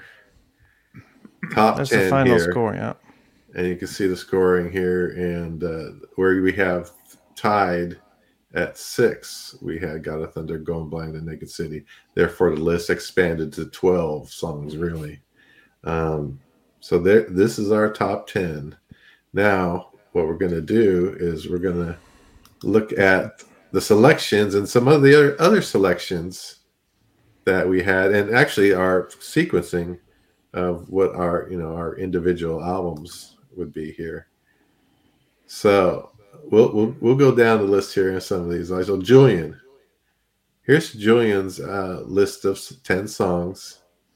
top That's ten the final here. score, yeah. And you can see the scoring here, and uh, where we have tied at six, we had "God of Thunder," "Going Blind," and "Naked City." Therefore, the list expanded to twelve songs, really. Um, so there, this is our top ten. Now, what we're going to do is we're going to look at the selections and some of the other, other selections that we had, and actually our sequencing of what our, you know, our individual albums would be here. So we'll we'll, we'll go down the list here in some of these. So Julian, here's Julian's uh, list of ten songs,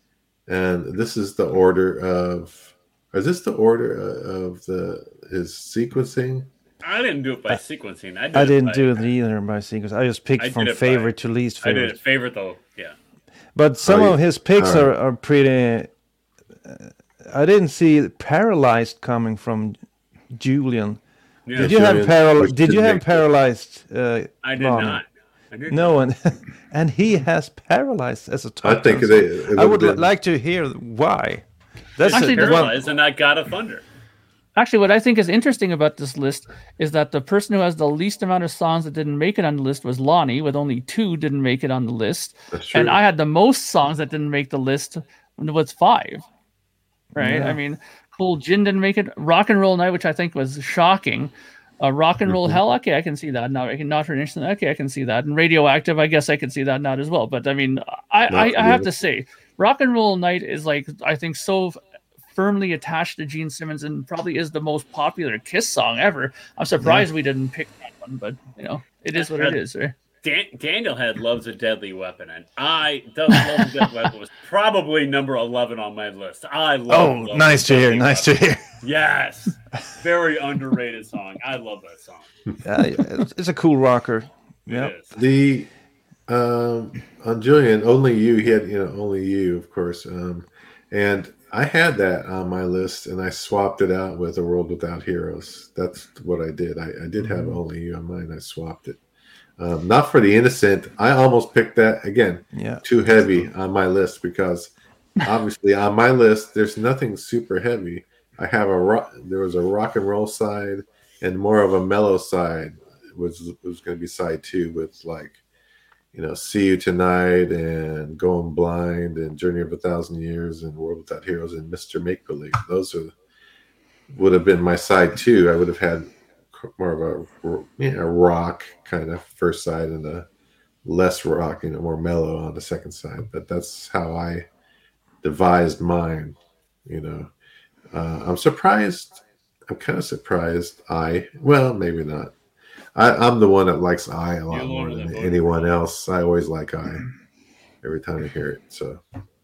and this is the order of. Is this the order of the his sequencing? I didn't do it by sequencing. I, did I it didn't by, do it either by sequence. I just picked I from did it favorite by- to least I did favorite. it favorite though. Yeah. But some Oh, of his picks all are, right. are pretty. Uh, I didn't see Paralyzed coming from Julian. Yeah. Did you have Julian paral- was Did you have convicted. Paralyzed? Uh, I did Lonnie? not. I did No not. one, and he has Paralyzed as a top. I think ten they. song. it I would would've li- been- like to hear why. That's Actually, Actually, the one. Paralyzed and not God of Thunder. Actually, what I think is interesting about this list is that the person who has the least amount of songs that didn't make it on the list was Lonnie, with only two didn't make it on the list. That's true. And I had the most songs that didn't make the list was five. Right? Yeah. I mean, Cool Gin didn't make it. Rock and Roll Night, which I think was shocking. Uh, Rock and Roll Hell, okay, I can see that now. I can not for an instant, okay, I can see that. And Radioactive, I guess I can see that not as well. But I mean, I, I, I have to say, Rock and Roll Night is like, I think, so firmly attached to Gene Simmons and probably is the most popular Kiss song ever. I'm surprised we didn't pick that one, but you know, it is what it is, right? Dan- Daniel had Love's a Deadly Weapon, and I, Does Love's a Deadly Weapon was probably number eleven on my list. I love Oh, Love's nice a to hear. Deadly Nice Weapon. to hear. Yes. Very underrated song. I love that song. Uh, it's- it's a cool rocker. It Yeah. is. The um on Julian, Only You, he had, you know, Only You, of course. Um and I had that on my list and I swapped it out with A World Without Heroes. That's what I did. I, I did have Only You on mine. I swapped it. Um, not for the Innocent. I almost picked that again. Yeah. Too heavy on my list because obviously on my list there's nothing super heavy. I have a rock, there was a rock and roll side and more of a mellow side was was going to be side two with like, you know, See You Tonight and Going Blind and Journey of a Thousand Years and World Without Heroes and Mister Make Believe. Those are would have been my side two. I would have had more of a, you know, rock kind of first side and a less rock, you know, more mellow on the second side. But that's how I devised mine. You know, uh, I'm surprised. I'm kind of surprised. I well, maybe not. I, I'm the one that likes I a lot You're the more one than that voted anyone for it. else. I always like I every time I hear it. So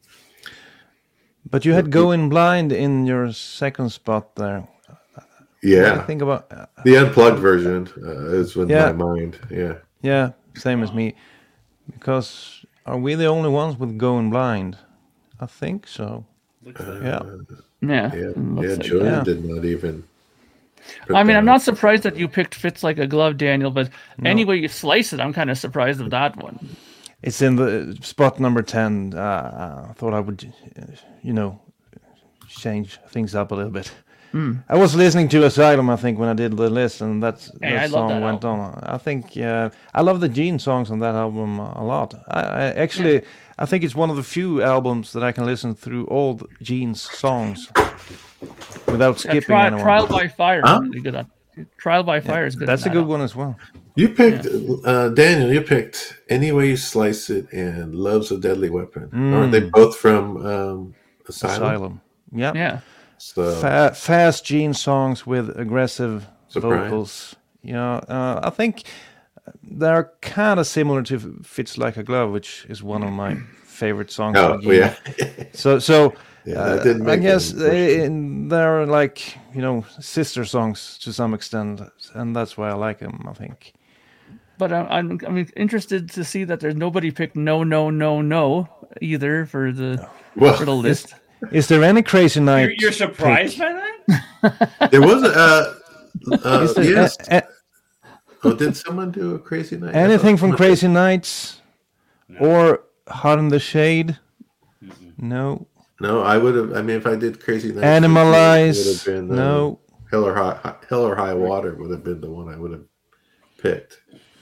But you had Going Blind in your second spot there. What do you yeah, think about? Uh, the unplugged version uh, is with Yeah. my mind. Yeah. yeah, same as me. Because are we the only ones with Going Blind? I think so. Looks like Yeah. Yeah. Yeah, it looks yeah. like Julian yeah. did not even. put I mean, that I'm on. not surprised that you picked Fits Like a Glove, Daniel, but any way you slice it, I'm kind of surprised of that one. It's in the spot number ten. Uh, I thought I would, uh, you know, change things up a little bit. I was listening to Asylum, I think, when I did the list, and that's, Hey, that I love song that went album. on. I think uh, I love the Gene songs on that album a lot. I, I actually, I think it's one of the few albums that I can listen through all the Gene's songs without Yeah, skipping tri- anyone. Trial by Fire Huh? is really good. On. Trial by Fire is good. That's a on good that one as well. You picked uh, Daniel. You picked Any Way You Slice It and Love's a Deadly Weapon. Aren't they both from um, Asylum? Asylum. Yeah. album. Yeah. So Fa- fast Gene songs with aggressive Surprise. vocals. You know, uh, I think they're kind of similar to Fits Like a Glove, which is one of my favorite songs. oh of Gene. yeah, So, so yeah. uh, that didn't I make guess it, they, they're like, you know, sister songs to some extent, and that's why I like them. I think. But I'm, I'm I'm interested to see that there's nobody picked No No No No either for the well, for the list. Is there any Crazy Night? You're, you're surprised by that? there was a. Uh, uh, Is there yes. a- a- Oh, did someone do a Crazy Night? anything from I thought- Crazy Nights or Hot in the Shade? No. No, I would have. I mean, if I did Crazy Night, Animalize? Been, um, No. Hell or High, Hell or High Water would have been the one I would have picked.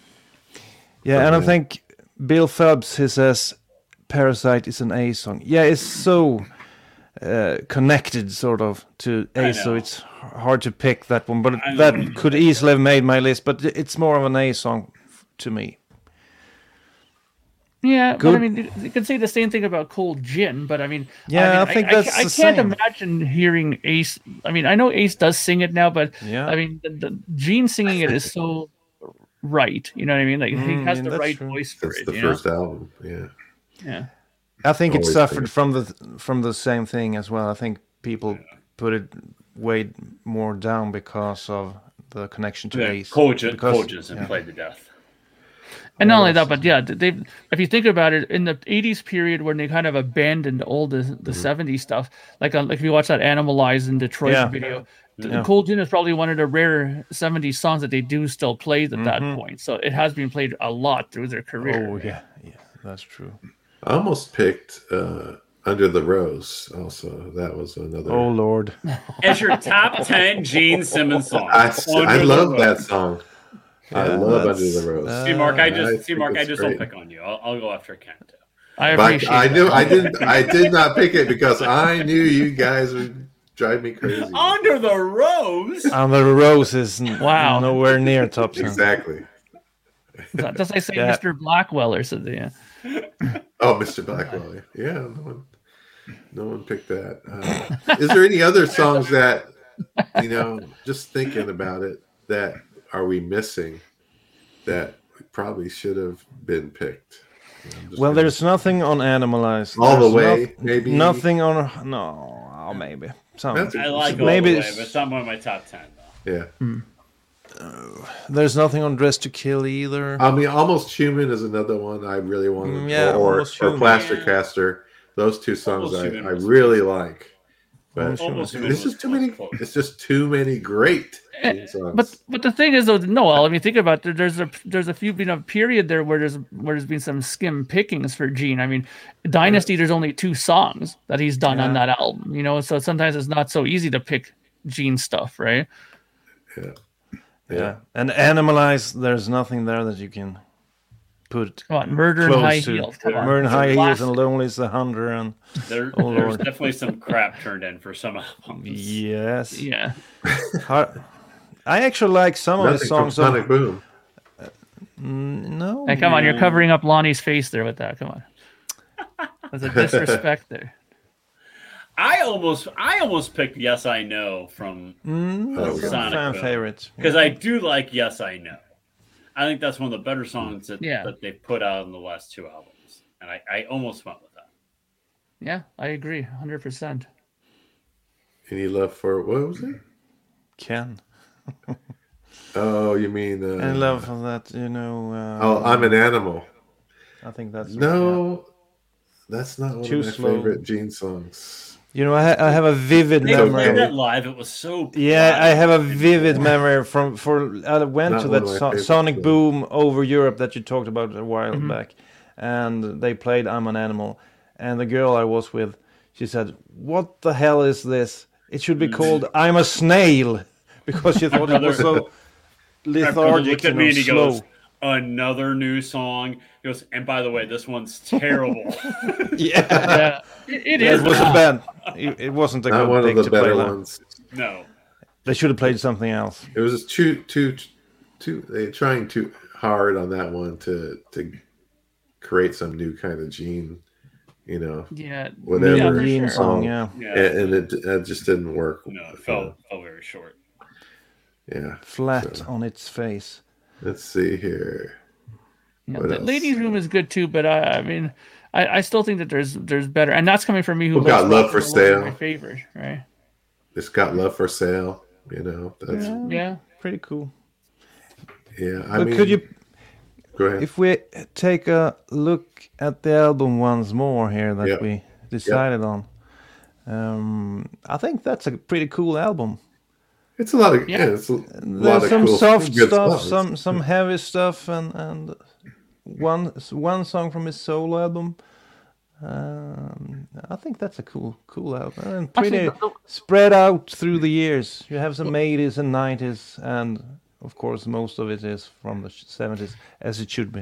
Yeah, and I Okay. think Bill Phelps, he says Parasite is an A song. Yeah, it's so uh, connected sort of to I A, so know. it's hard to pick that one. But I know. that could easily have made my list, but it's more of an A song f- to me. Yeah, but Good. I mean, you, you can say the same thing about Cold Gin, but I mean, Yeah, I, mean, I think I, that's I, I the can't same. imagine hearing Ace. I mean, I know Ace does sing it now, but Yeah. I mean, the, the Gene singing it is so right. You know what I mean? Like Mm, he has yeah, the that's right true. voice for That's it. the you first know? album. Yeah. Yeah. I think it Always suffered think- from the from the same thing as well. I think people put it way more down because of the connection to Yeah, Ace. Cole, J- Because- Cole just yeah. played to death. And not Well, only that, that's- but yeah, they if you think about it, in the eighties period when they kind of abandoned all the the seventies stuff, like uh, like if you watch that Animalize in Detroit Yeah. video, th- Yeah. Cold Gin is probably one of the rare seventies songs that they do still play at that Mhm. point. So it has been played a lot through their career. Oh yeah, yeah, that's true. I almost picked uh, Under the Rose. Also, that was another. Oh Lord. As your top ten Gene Simmons songs. I, s- Under I the love Rose. that song. I Yeah, love Under that's- the Rose. uh, See, Mark, I I just see, think Mark, I it's just great. don't pick on you. I'll, I'll go after Ken too. I But appreciate. I that. knew I didn't. I did not pick it because I knew you guys would drive me crazy. Under the Rose. Under the Rose is n- Wow. nowhere near top ten. Exactly. Does I say Yeah. Mister Blackwell or something? Yeah. Oh, Mister Blackwell. Yeah, no one, no one picked that. Uh, is there any other songs that you know? Just thinking about it, that are we missing that probably should have been picked? You know, I'm just Well, gonna- there's nothing on Animalized. All the There's way, noth- maybe. Nothing on. No, oh, maybe. Some. That's- I like Maybe all the way, it's- but it's not one of my top ten. Though. Yeah. There's nothing on Dress to Kill either. I mean, Almost Human is another one I really wanted. Mm, yeah, or, Almost or Human. Plaster Yeah. Caster. Those two songs Almost I, Human I was really good. like. But Almost Almost Human it's was just too many. close. It's just too many great Eh, Gene songs. But but the thing is though, Noel, I mean, think about it. There's a there's a few been a period there where there's where there's been some skim pickings for Gene. I mean, Dynasty, there's only two songs that he's done on Yeah. that album. You know, so sometimes it's not so easy to pick Gene stuff, right? yeah. Yeah. And Animalized, there's nothing there that you can put Come on, Murder and close High to. Heels. Come on, Murder and It's a High Heels classic. and Lonely is the Hunter and There, Oh, there's Lord. definitely some crap turned in for some albums. yes. Yeah, Har- I actually like some of the Nothing from songs. Sonic On, Boom. no. hey, come on, you're Yeah. covering up Lonnie's face there with that. Come on, there's a disrespect there. I almost, I almost picked Yes I Know from Mm, Oh, that's a Sonic fan Boom. favorite. because I do like Yes I Know. I think that's one of the better songs that, Yeah. that they've put out in the last two albums, and I, I almost went with that. Yeah, I agree, one hundred percent. Any love for what was it? Ken. Oh, you mean? Uh, I love that, you know. Uh, Oh, I'm an Animal. I think that's. No, that's not one Too of my slow. favorite Gene songs. You know, I, ha- I have a vivid They memory. played of- that live. It was so. Yeah, I have a loud. vivid memory from for I went Not to one that of my so- favorite Sonic songs. Boom over Europe that you talked about a while Mm-hmm. back, and they played "I'm an Animal," and the girl I was with, she said, "What the hell is this? It should be Mm. called I'm a Snail," because she thought it was so My brother lethargic looked at and me and he slow. goes, "Another new song." He goes, and by the way, this one's terrible. Yeah, Yeah, it, it it is. wasn't bad. It, it wasn't a Not good one thing of to the play. better live. ones. No, They should have played something else. It was just too, too, too. They're trying too hard on that one to to create some new kind of Gene, you know, Yeah, whatever Yeah, for Mean sure. song, yeah, yeah, and, and it, it just didn't work. no, it felt felt very short. Yeah. flat So, on its face. let's see here. Yeah, What the else? ladies' room is good too, but I, I mean, I, I still think that there's there's better, and that's coming from me who Who Got loves Love rock for and roll, Sale? my favorite, right? It's got Love for Sale. You know, that's yeah. Yeah, Pretty cool. I But mean, could you, go ahead? if we take a look at the album once more here that Yeah. we decided on, um, I think that's a pretty cool album. It's a lot of Yeah. yeah. It's a lot There's of some cool, soft good stuff, songs. some some heavy stuff, and and one one song from his solo album. Um, I think that's a cool cool album and pretty Actually, the- spread out through the years. You have some eighties and nineties, and of course most of it is from the seventies, as it should be.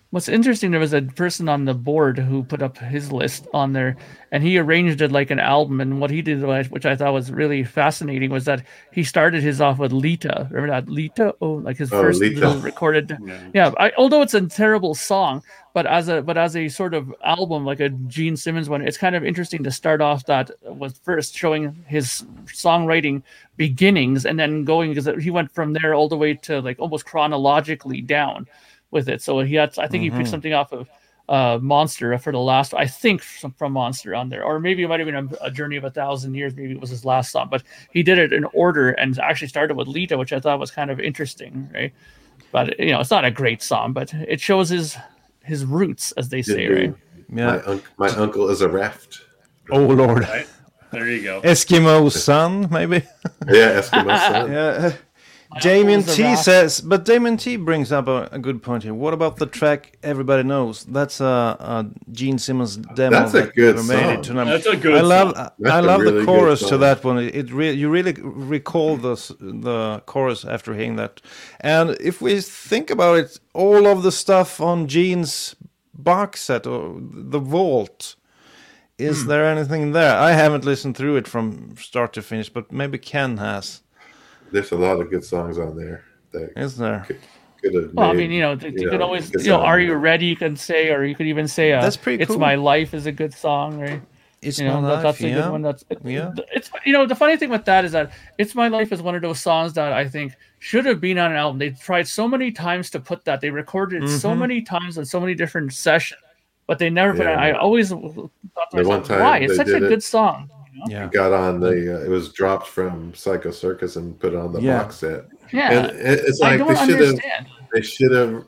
What's interesting, there was a person on the board who put up his list on there, and he arranged it like an album. And what he did, which I thought was really fascinating, was that he started his off with Lita. Remember that Lita? Oh, like his Oh, first Lita. little recorded. Yeah, yeah I, although it's a terrible song, but as a but as a sort of album, like a Gene Simmons one, it's kind of interesting to start off that was first showing his songwriting beginnings, and then going, because he went from there all the way to like almost chronologically down with it. So he had, I think mm-hmm. he picked something off of uh, Monster for the last, I think from, from Monster on there, or maybe it might have been a, a Journey of a Thousand Years. Maybe it was his last song, but he did it in order and actually started with Lita, which I thought was kind of interesting, right? But you know, it's not a great song, but it shows his his roots, as they say, right? Yeah. My, un- my uncle is a raft. Oh Lord! Right? There you go. Eskimo son, maybe. Yeah, Eskimo son. Yeah. Damien T says, but Damien T brings up a, a good point here. What about the track Everybody Knows? That's a, a Gene Simmons demo. That's a that good made song. It That's a good I love, song. I love really the chorus good to song. that one. It re- you really recall the the chorus after hearing that. And if we think about it, all of the stuff on Gene's box set or the vault, is hmm. there anything there? I haven't listened through it from start to finish, but maybe Ken has. There's a lot of good songs on there. That Is there? Could, could have well, made, I mean, you know, you, you could know, always, good you know, song. Are You Ready? You can say, or you could even say, uh, That's pretty It's cool. My Life is a good song, right? It's you know, My that, Life, that's a yeah. good one. That's it, Yeah. It's, you know, the funny thing with that is that It's My Life is one of those songs that I think should have been on an album. They tried so many times to put that. They recorded it Mm-hmm. so many times on so many different sessions, but they never put it. Yeah. I always thought to The one myself, time why? It's they such a did it- good song. You know? Yeah. Got on the. Uh, it was dropped from Psycho Circus and put on the Yeah. box set. Yeah. And it, it's I like don't they should have. understand. They should have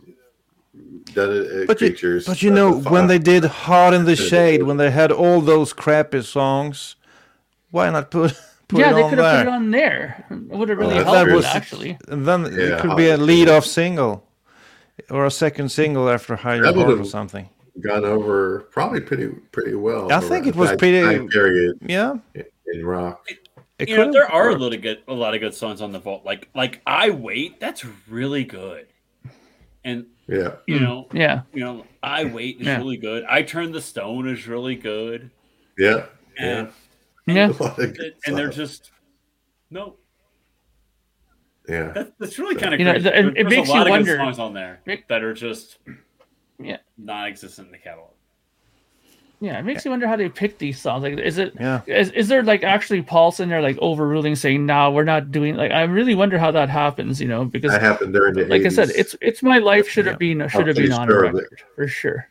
done it at But you, Creatures. but you uh, know, the when they Fox. did Hard in the Yeah. Shade, when they had all those crappy songs, why not put put yeah, it they on could have there? put it on there. It would have really Oh, helped that it, was- actually. And then Yeah, it could Hard be a in the lead-off single or a second single after Higher That Heart or would've- something. gone over probably pretty pretty well. I over think a it was time- pretty- time period Yeah, in rock. it You know, could there have are a worked. little good, a lot of good songs on the vault. Like, like I Wait. That's really good. And Yeah, you know, Yeah. you know, I Wait is Yeah. really good. I Turn the Stone is really good. yeah, And yeah. Yeah. A lot of good and they're songs. just no. Yeah, That, that's really kind of You know, crazy. and it There's makes a you lot of wonder- good songs on there that are just Yeah. non-existent in the catalog. Yeah, it makes you wonder how they pick these songs. Like, is it? Yeah. Is, is there like actually Paul sitting there like overruling, saying, "No, we're not doing"? Like, I really wonder how that happens. You know, because that happened during the like eighties. I said, it's it's my life should have Yeah. been should have pretty been on sure a of it. record for sure.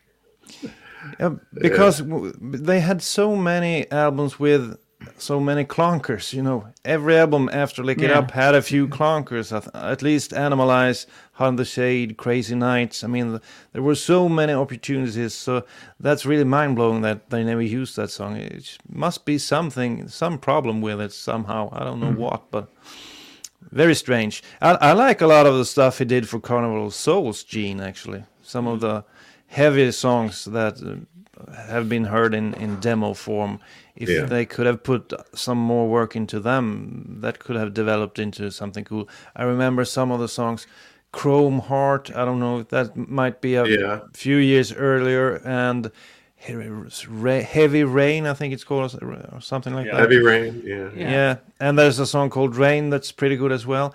Yeah, because w they had so many albums with so many clunkers. You know, every album after Lick It Yeah. Up had a few clunkers. At, at least Animalize, Hard in the Shade, Crazy Nights. I mean, th- there were so many opportunities. So that's really mind blowing that they never used that song. It must be something, some problem with it somehow. I don't know what, but very strange. I, I like a lot of the stuff he did for Carnival of Souls, Gene. Actually, some of the heavy songs that uh, have been heard in, in demo form. If Yeah. they could have put some more work into them, that could have developed into something cool. I remember some of the songs, Chrome Heart. I don't know, that might be a Yeah. few years earlier, and He- Ra- Heavy Rain, I think it's called, or something like Yeah. that. Heavy Rain. Yeah, Yeah. Yeah, and there's a song called Rain that's pretty good as well.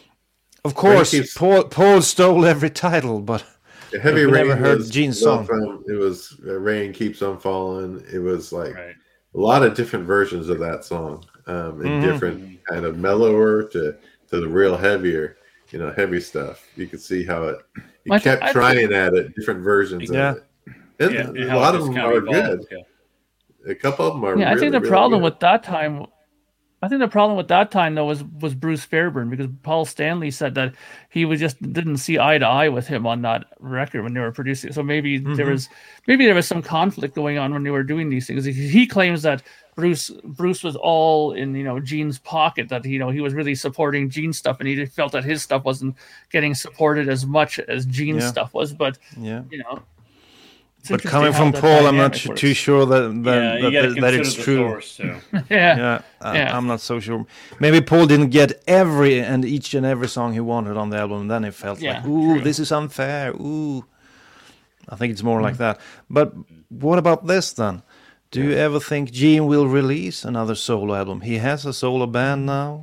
Of course, keeps- Paul Paul stole every title, but Heavy I've Rain. never heard was Gene's no song. fun. It was uh, Rain Keeps on Falling. It was like Right. a lot of different versions of that song, um, and Mhm. different kind of mellower to to the real heavier, you know, heavy stuff. You could see how it. You I- kept I- trying at it, different versions Yeah. of it. And Yeah, and a how lot it of just them kind are of good. evolved, yeah. A couple of them are. Yeah, I really, think the really problem good. with that time, I think the problem with that time though was was Bruce Fairbairn, because Paul Stanley said that he was just didn't see eye to eye with him on that record when they were producing it. So maybe there Mhm. was maybe there was some conflict going on when they were doing these things. He, he claims that Bruce Bruce was all in, you know, Gene's pocket, that, you know, he was really supporting Gene's stuff, and he felt that his stuff wasn't getting supported as much as Gene's Yeah. stuff was. But yeah. you know, it's But interesting coming how from that Paul, I'm not dynamic too works. sure that that, Yeah, you that, got to that, consider it's the true. source too. Yeah. Yeah, I, Yeah. I'm not so sure. Maybe Paul didn't get every and each and every song he wanted on the album, and then he felt Yeah, like, ooh, true. this is unfair. Ooh, I think it's more like that. But what about this then? Do you ever think Gene will release another solo album? He has a solo band now.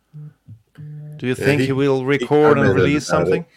Do you Yeah, think he- he, will he record and commented release about it. something?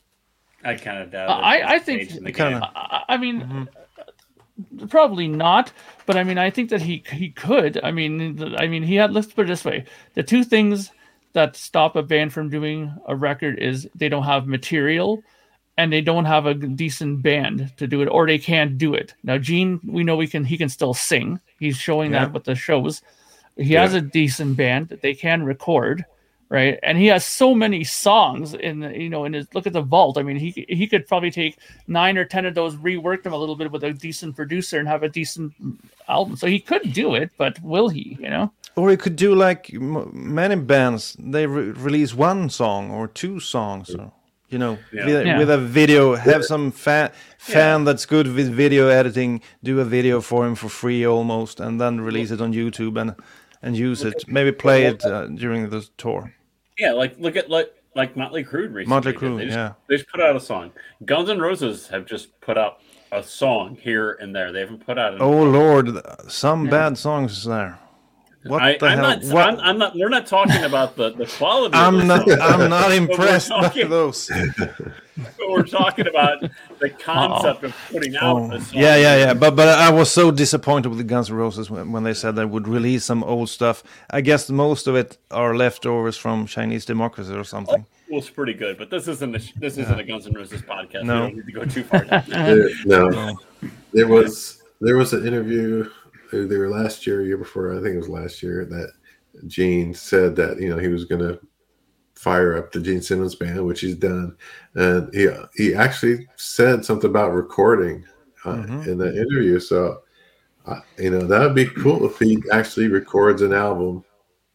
I kind of doubt. I- it. I It's think- stage in the Kinda. game. I, I mean, probably not. But I mean, I think that he he could. I mean, the- I mean, he had. Let's put it this way: the two things that stop a band from doing a record is they don't have material, and they don't have a decent band to do it, or they can't do it. Now, Gene, we know we can. He can still sing. He's showing Yeah. that with the shows. He has Yeah. a decent band that they can record. Right, and he has so many songs in the, you know in his look at the vault. I mean, he he could probably take nine or ten of those, rework them a little bit with a decent producer, and have a decent album. So he could do it, but will he? You know, Or he could do like m- many bands. They re- release one song or two songs, or, you know, Yeah. with, Yeah. with a video. Have some fa- fan that's good with video editing. Do a video for him for free almost, and then release it on YouTube and and use it. Maybe play it uh, during the tour. Yeah, like look at like like Motley Crue recently. Motley did. Crue, they just, yeah. They just put out a song. Guns N' Roses have just put out a song here and there. They haven't put out. An, Oh Lord, some bad songs there. What I, the I'm hell? not. What- I'm, I'm not. We're not talking about the the quality. of I'm the not. song. I'm not impressed by talking- those. But we're talking about the concept of putting out Oh, a song. yeah, yeah, yeah. But but I was so disappointed with the Guns N' Roses when, when they said they would release some old stuff. I guess most of it are leftovers from Chinese Democracy or something. Well, it's pretty good, but this isn't a this isn't a Guns N' Roses podcast. No. We don't need to go too far down. There, no, there was there was an interview either last year, or year before. I think it was last year that Gene said that you know he was going to fire up the Gene Simmons band, which he's done, and he he actually said something about recording uh, Mhm. in the interview. So, uh, you know, that would be cool if he actually records an album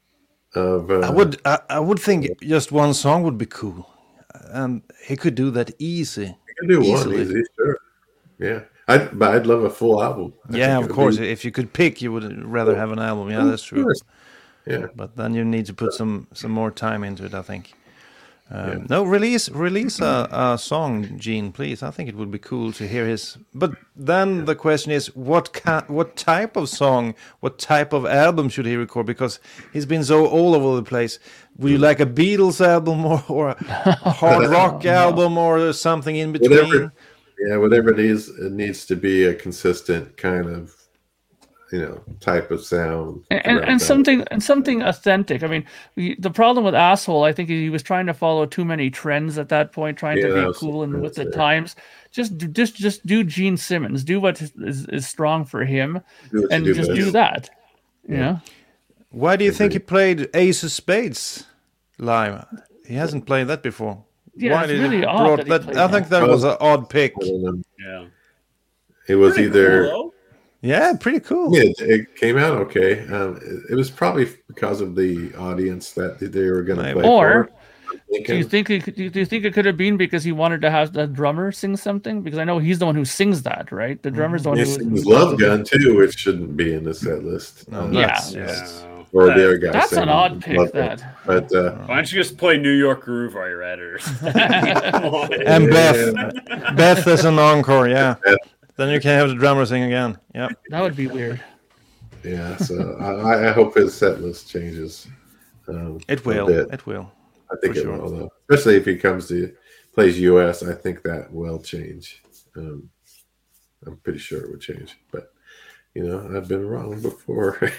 of. Uh, I would I, I would think just one song would be cool, and he could do that easy. he can do easily. one easy, sure. Yeah, I but I'd love a full album. I Yeah, think it of would course. be- If you could pick, you would rather have an album. Yeah, that's Of true. course. Yeah. But then you need to put some some more time into it, I think. Um, Yeah. No, release release a, a song, Gene, please. I think it would be cool to hear his. But then the question is, what ca- what type of song, what type of album should he record? Because he's been so all over the place. Would you like a Beatles album or, or a hard rock album or something in between? Whatever. Yeah, whatever it is, it needs to be a consistent kind of, you know, type of sound. and, and, throughout and that. something and something authentic. I mean, we, the problem with Asshole, I think he was trying to follow too many trends at that point, trying Yeah, to that be was- cool and with the that's it. times. Just do, just just do Gene Simmons, do what is, is strong for him, Do what you and do just best. do that. You know, Why do you think he played Ace of Spades live? He hasn't played that before. Yeah, Why it's did really he odd brought that he that? played I think that that. was an odd pick. Um, Yeah. It was Pretty either. cool, Yeah, pretty cool. Yeah, it, it came out okay. Um, it, it was probably because of the audience that they were going to Maybe. play Or for. I'm do you thinking. think it, could- do you think it could have been because he wanted to have the drummer sing something? Because I know he's the one who sings that, right? The drummer's the one He who. sings who- Love Gun too, which shouldn't be in the set list. No, Uh, Yeah. that's- though. yes. Yeah. or the That- other guy. That's an singing odd pick. Love Gun. That. But uh, Why don't you just play New York Groove while you're at it? Come on. And yeah, Beth, Beth as an encore, yeah. Beth. Then you can have the drummer sing again. Yeah. That would be weird. yeah. So I, I hope his set list changes. Um, It a will. bit. It will. I think for it sure. will, though. Especially if he comes to plays U S. I think that will change. Um, I'm pretty sure it would change, but you know, I've been wrong before.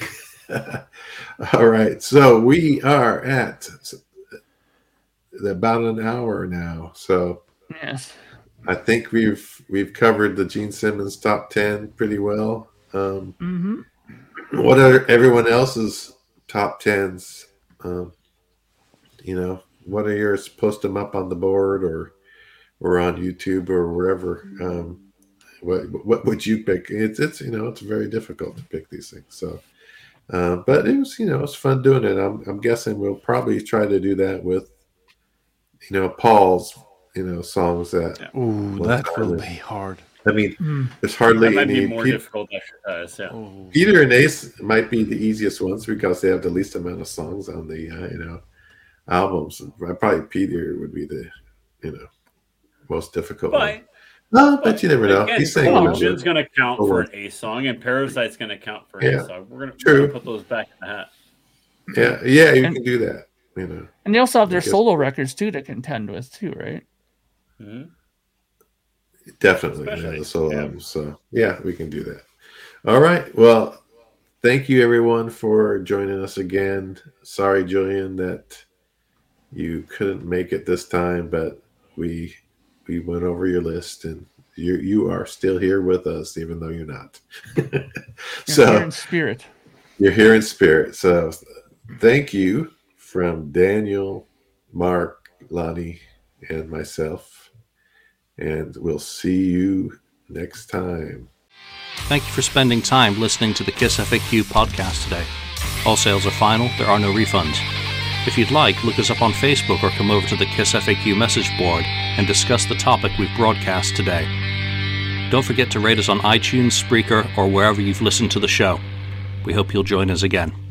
All right, so we are at about an hour now. So Yes. I think we've we've covered the Gene Simmons top ten pretty well. Um, Mm-hmm. what are everyone else's top tens? Um, you know, what are yours? Post them up on the board or or on YouTube or wherever. Um, what what would you pick? It's it's you know it's very difficult to pick these things. So, uh, but it was you know it's fun doing it. I'm I'm guessing we'll probably try to do that with you know Paul's you know songs that. Ooh, Well, that will Tyler. be hard. I mean, Hmm. there's hardly That might any. be more Pe- difficult exercise. Yeah. Ooh. Peter and Ace might be the easiest ones because they have the least amount of songs on the uh, you know albums. Probably Peter would be the you know most difficult one. But No, but you never know. Again, He's saying Collusion's going to count for an A song, and Parasite's going to count for an yeah. A song. We're going to put those back in the hat. Yeah, yeah, you and, can do that. You know, and they also have their solo records too to contend with too, right? Mm-hmm. Definitely, yeah, the solo yeah. albums. So yeah, we can do that. All right. Well, thank you everyone for joining us again. Sorry, Julian, that you couldn't make it this time, but we we went over your list, and you you are still here with us, even though you're not. So you're here in spirit. You're here in spirit. So thank you from Daniel, Mark, Lonnie, and myself, and we'll see you next time. Thank you for spending time listening to the KISS F A Q podcast today. All sales are final. There are no refunds. If you'd like, look us up on Facebook or come over to the KISS F A Q message board and discuss the topic we've broadcast today. Don't forget to rate us on iTunes, Spreaker, or wherever you've listened to the show. We hope you'll join us again.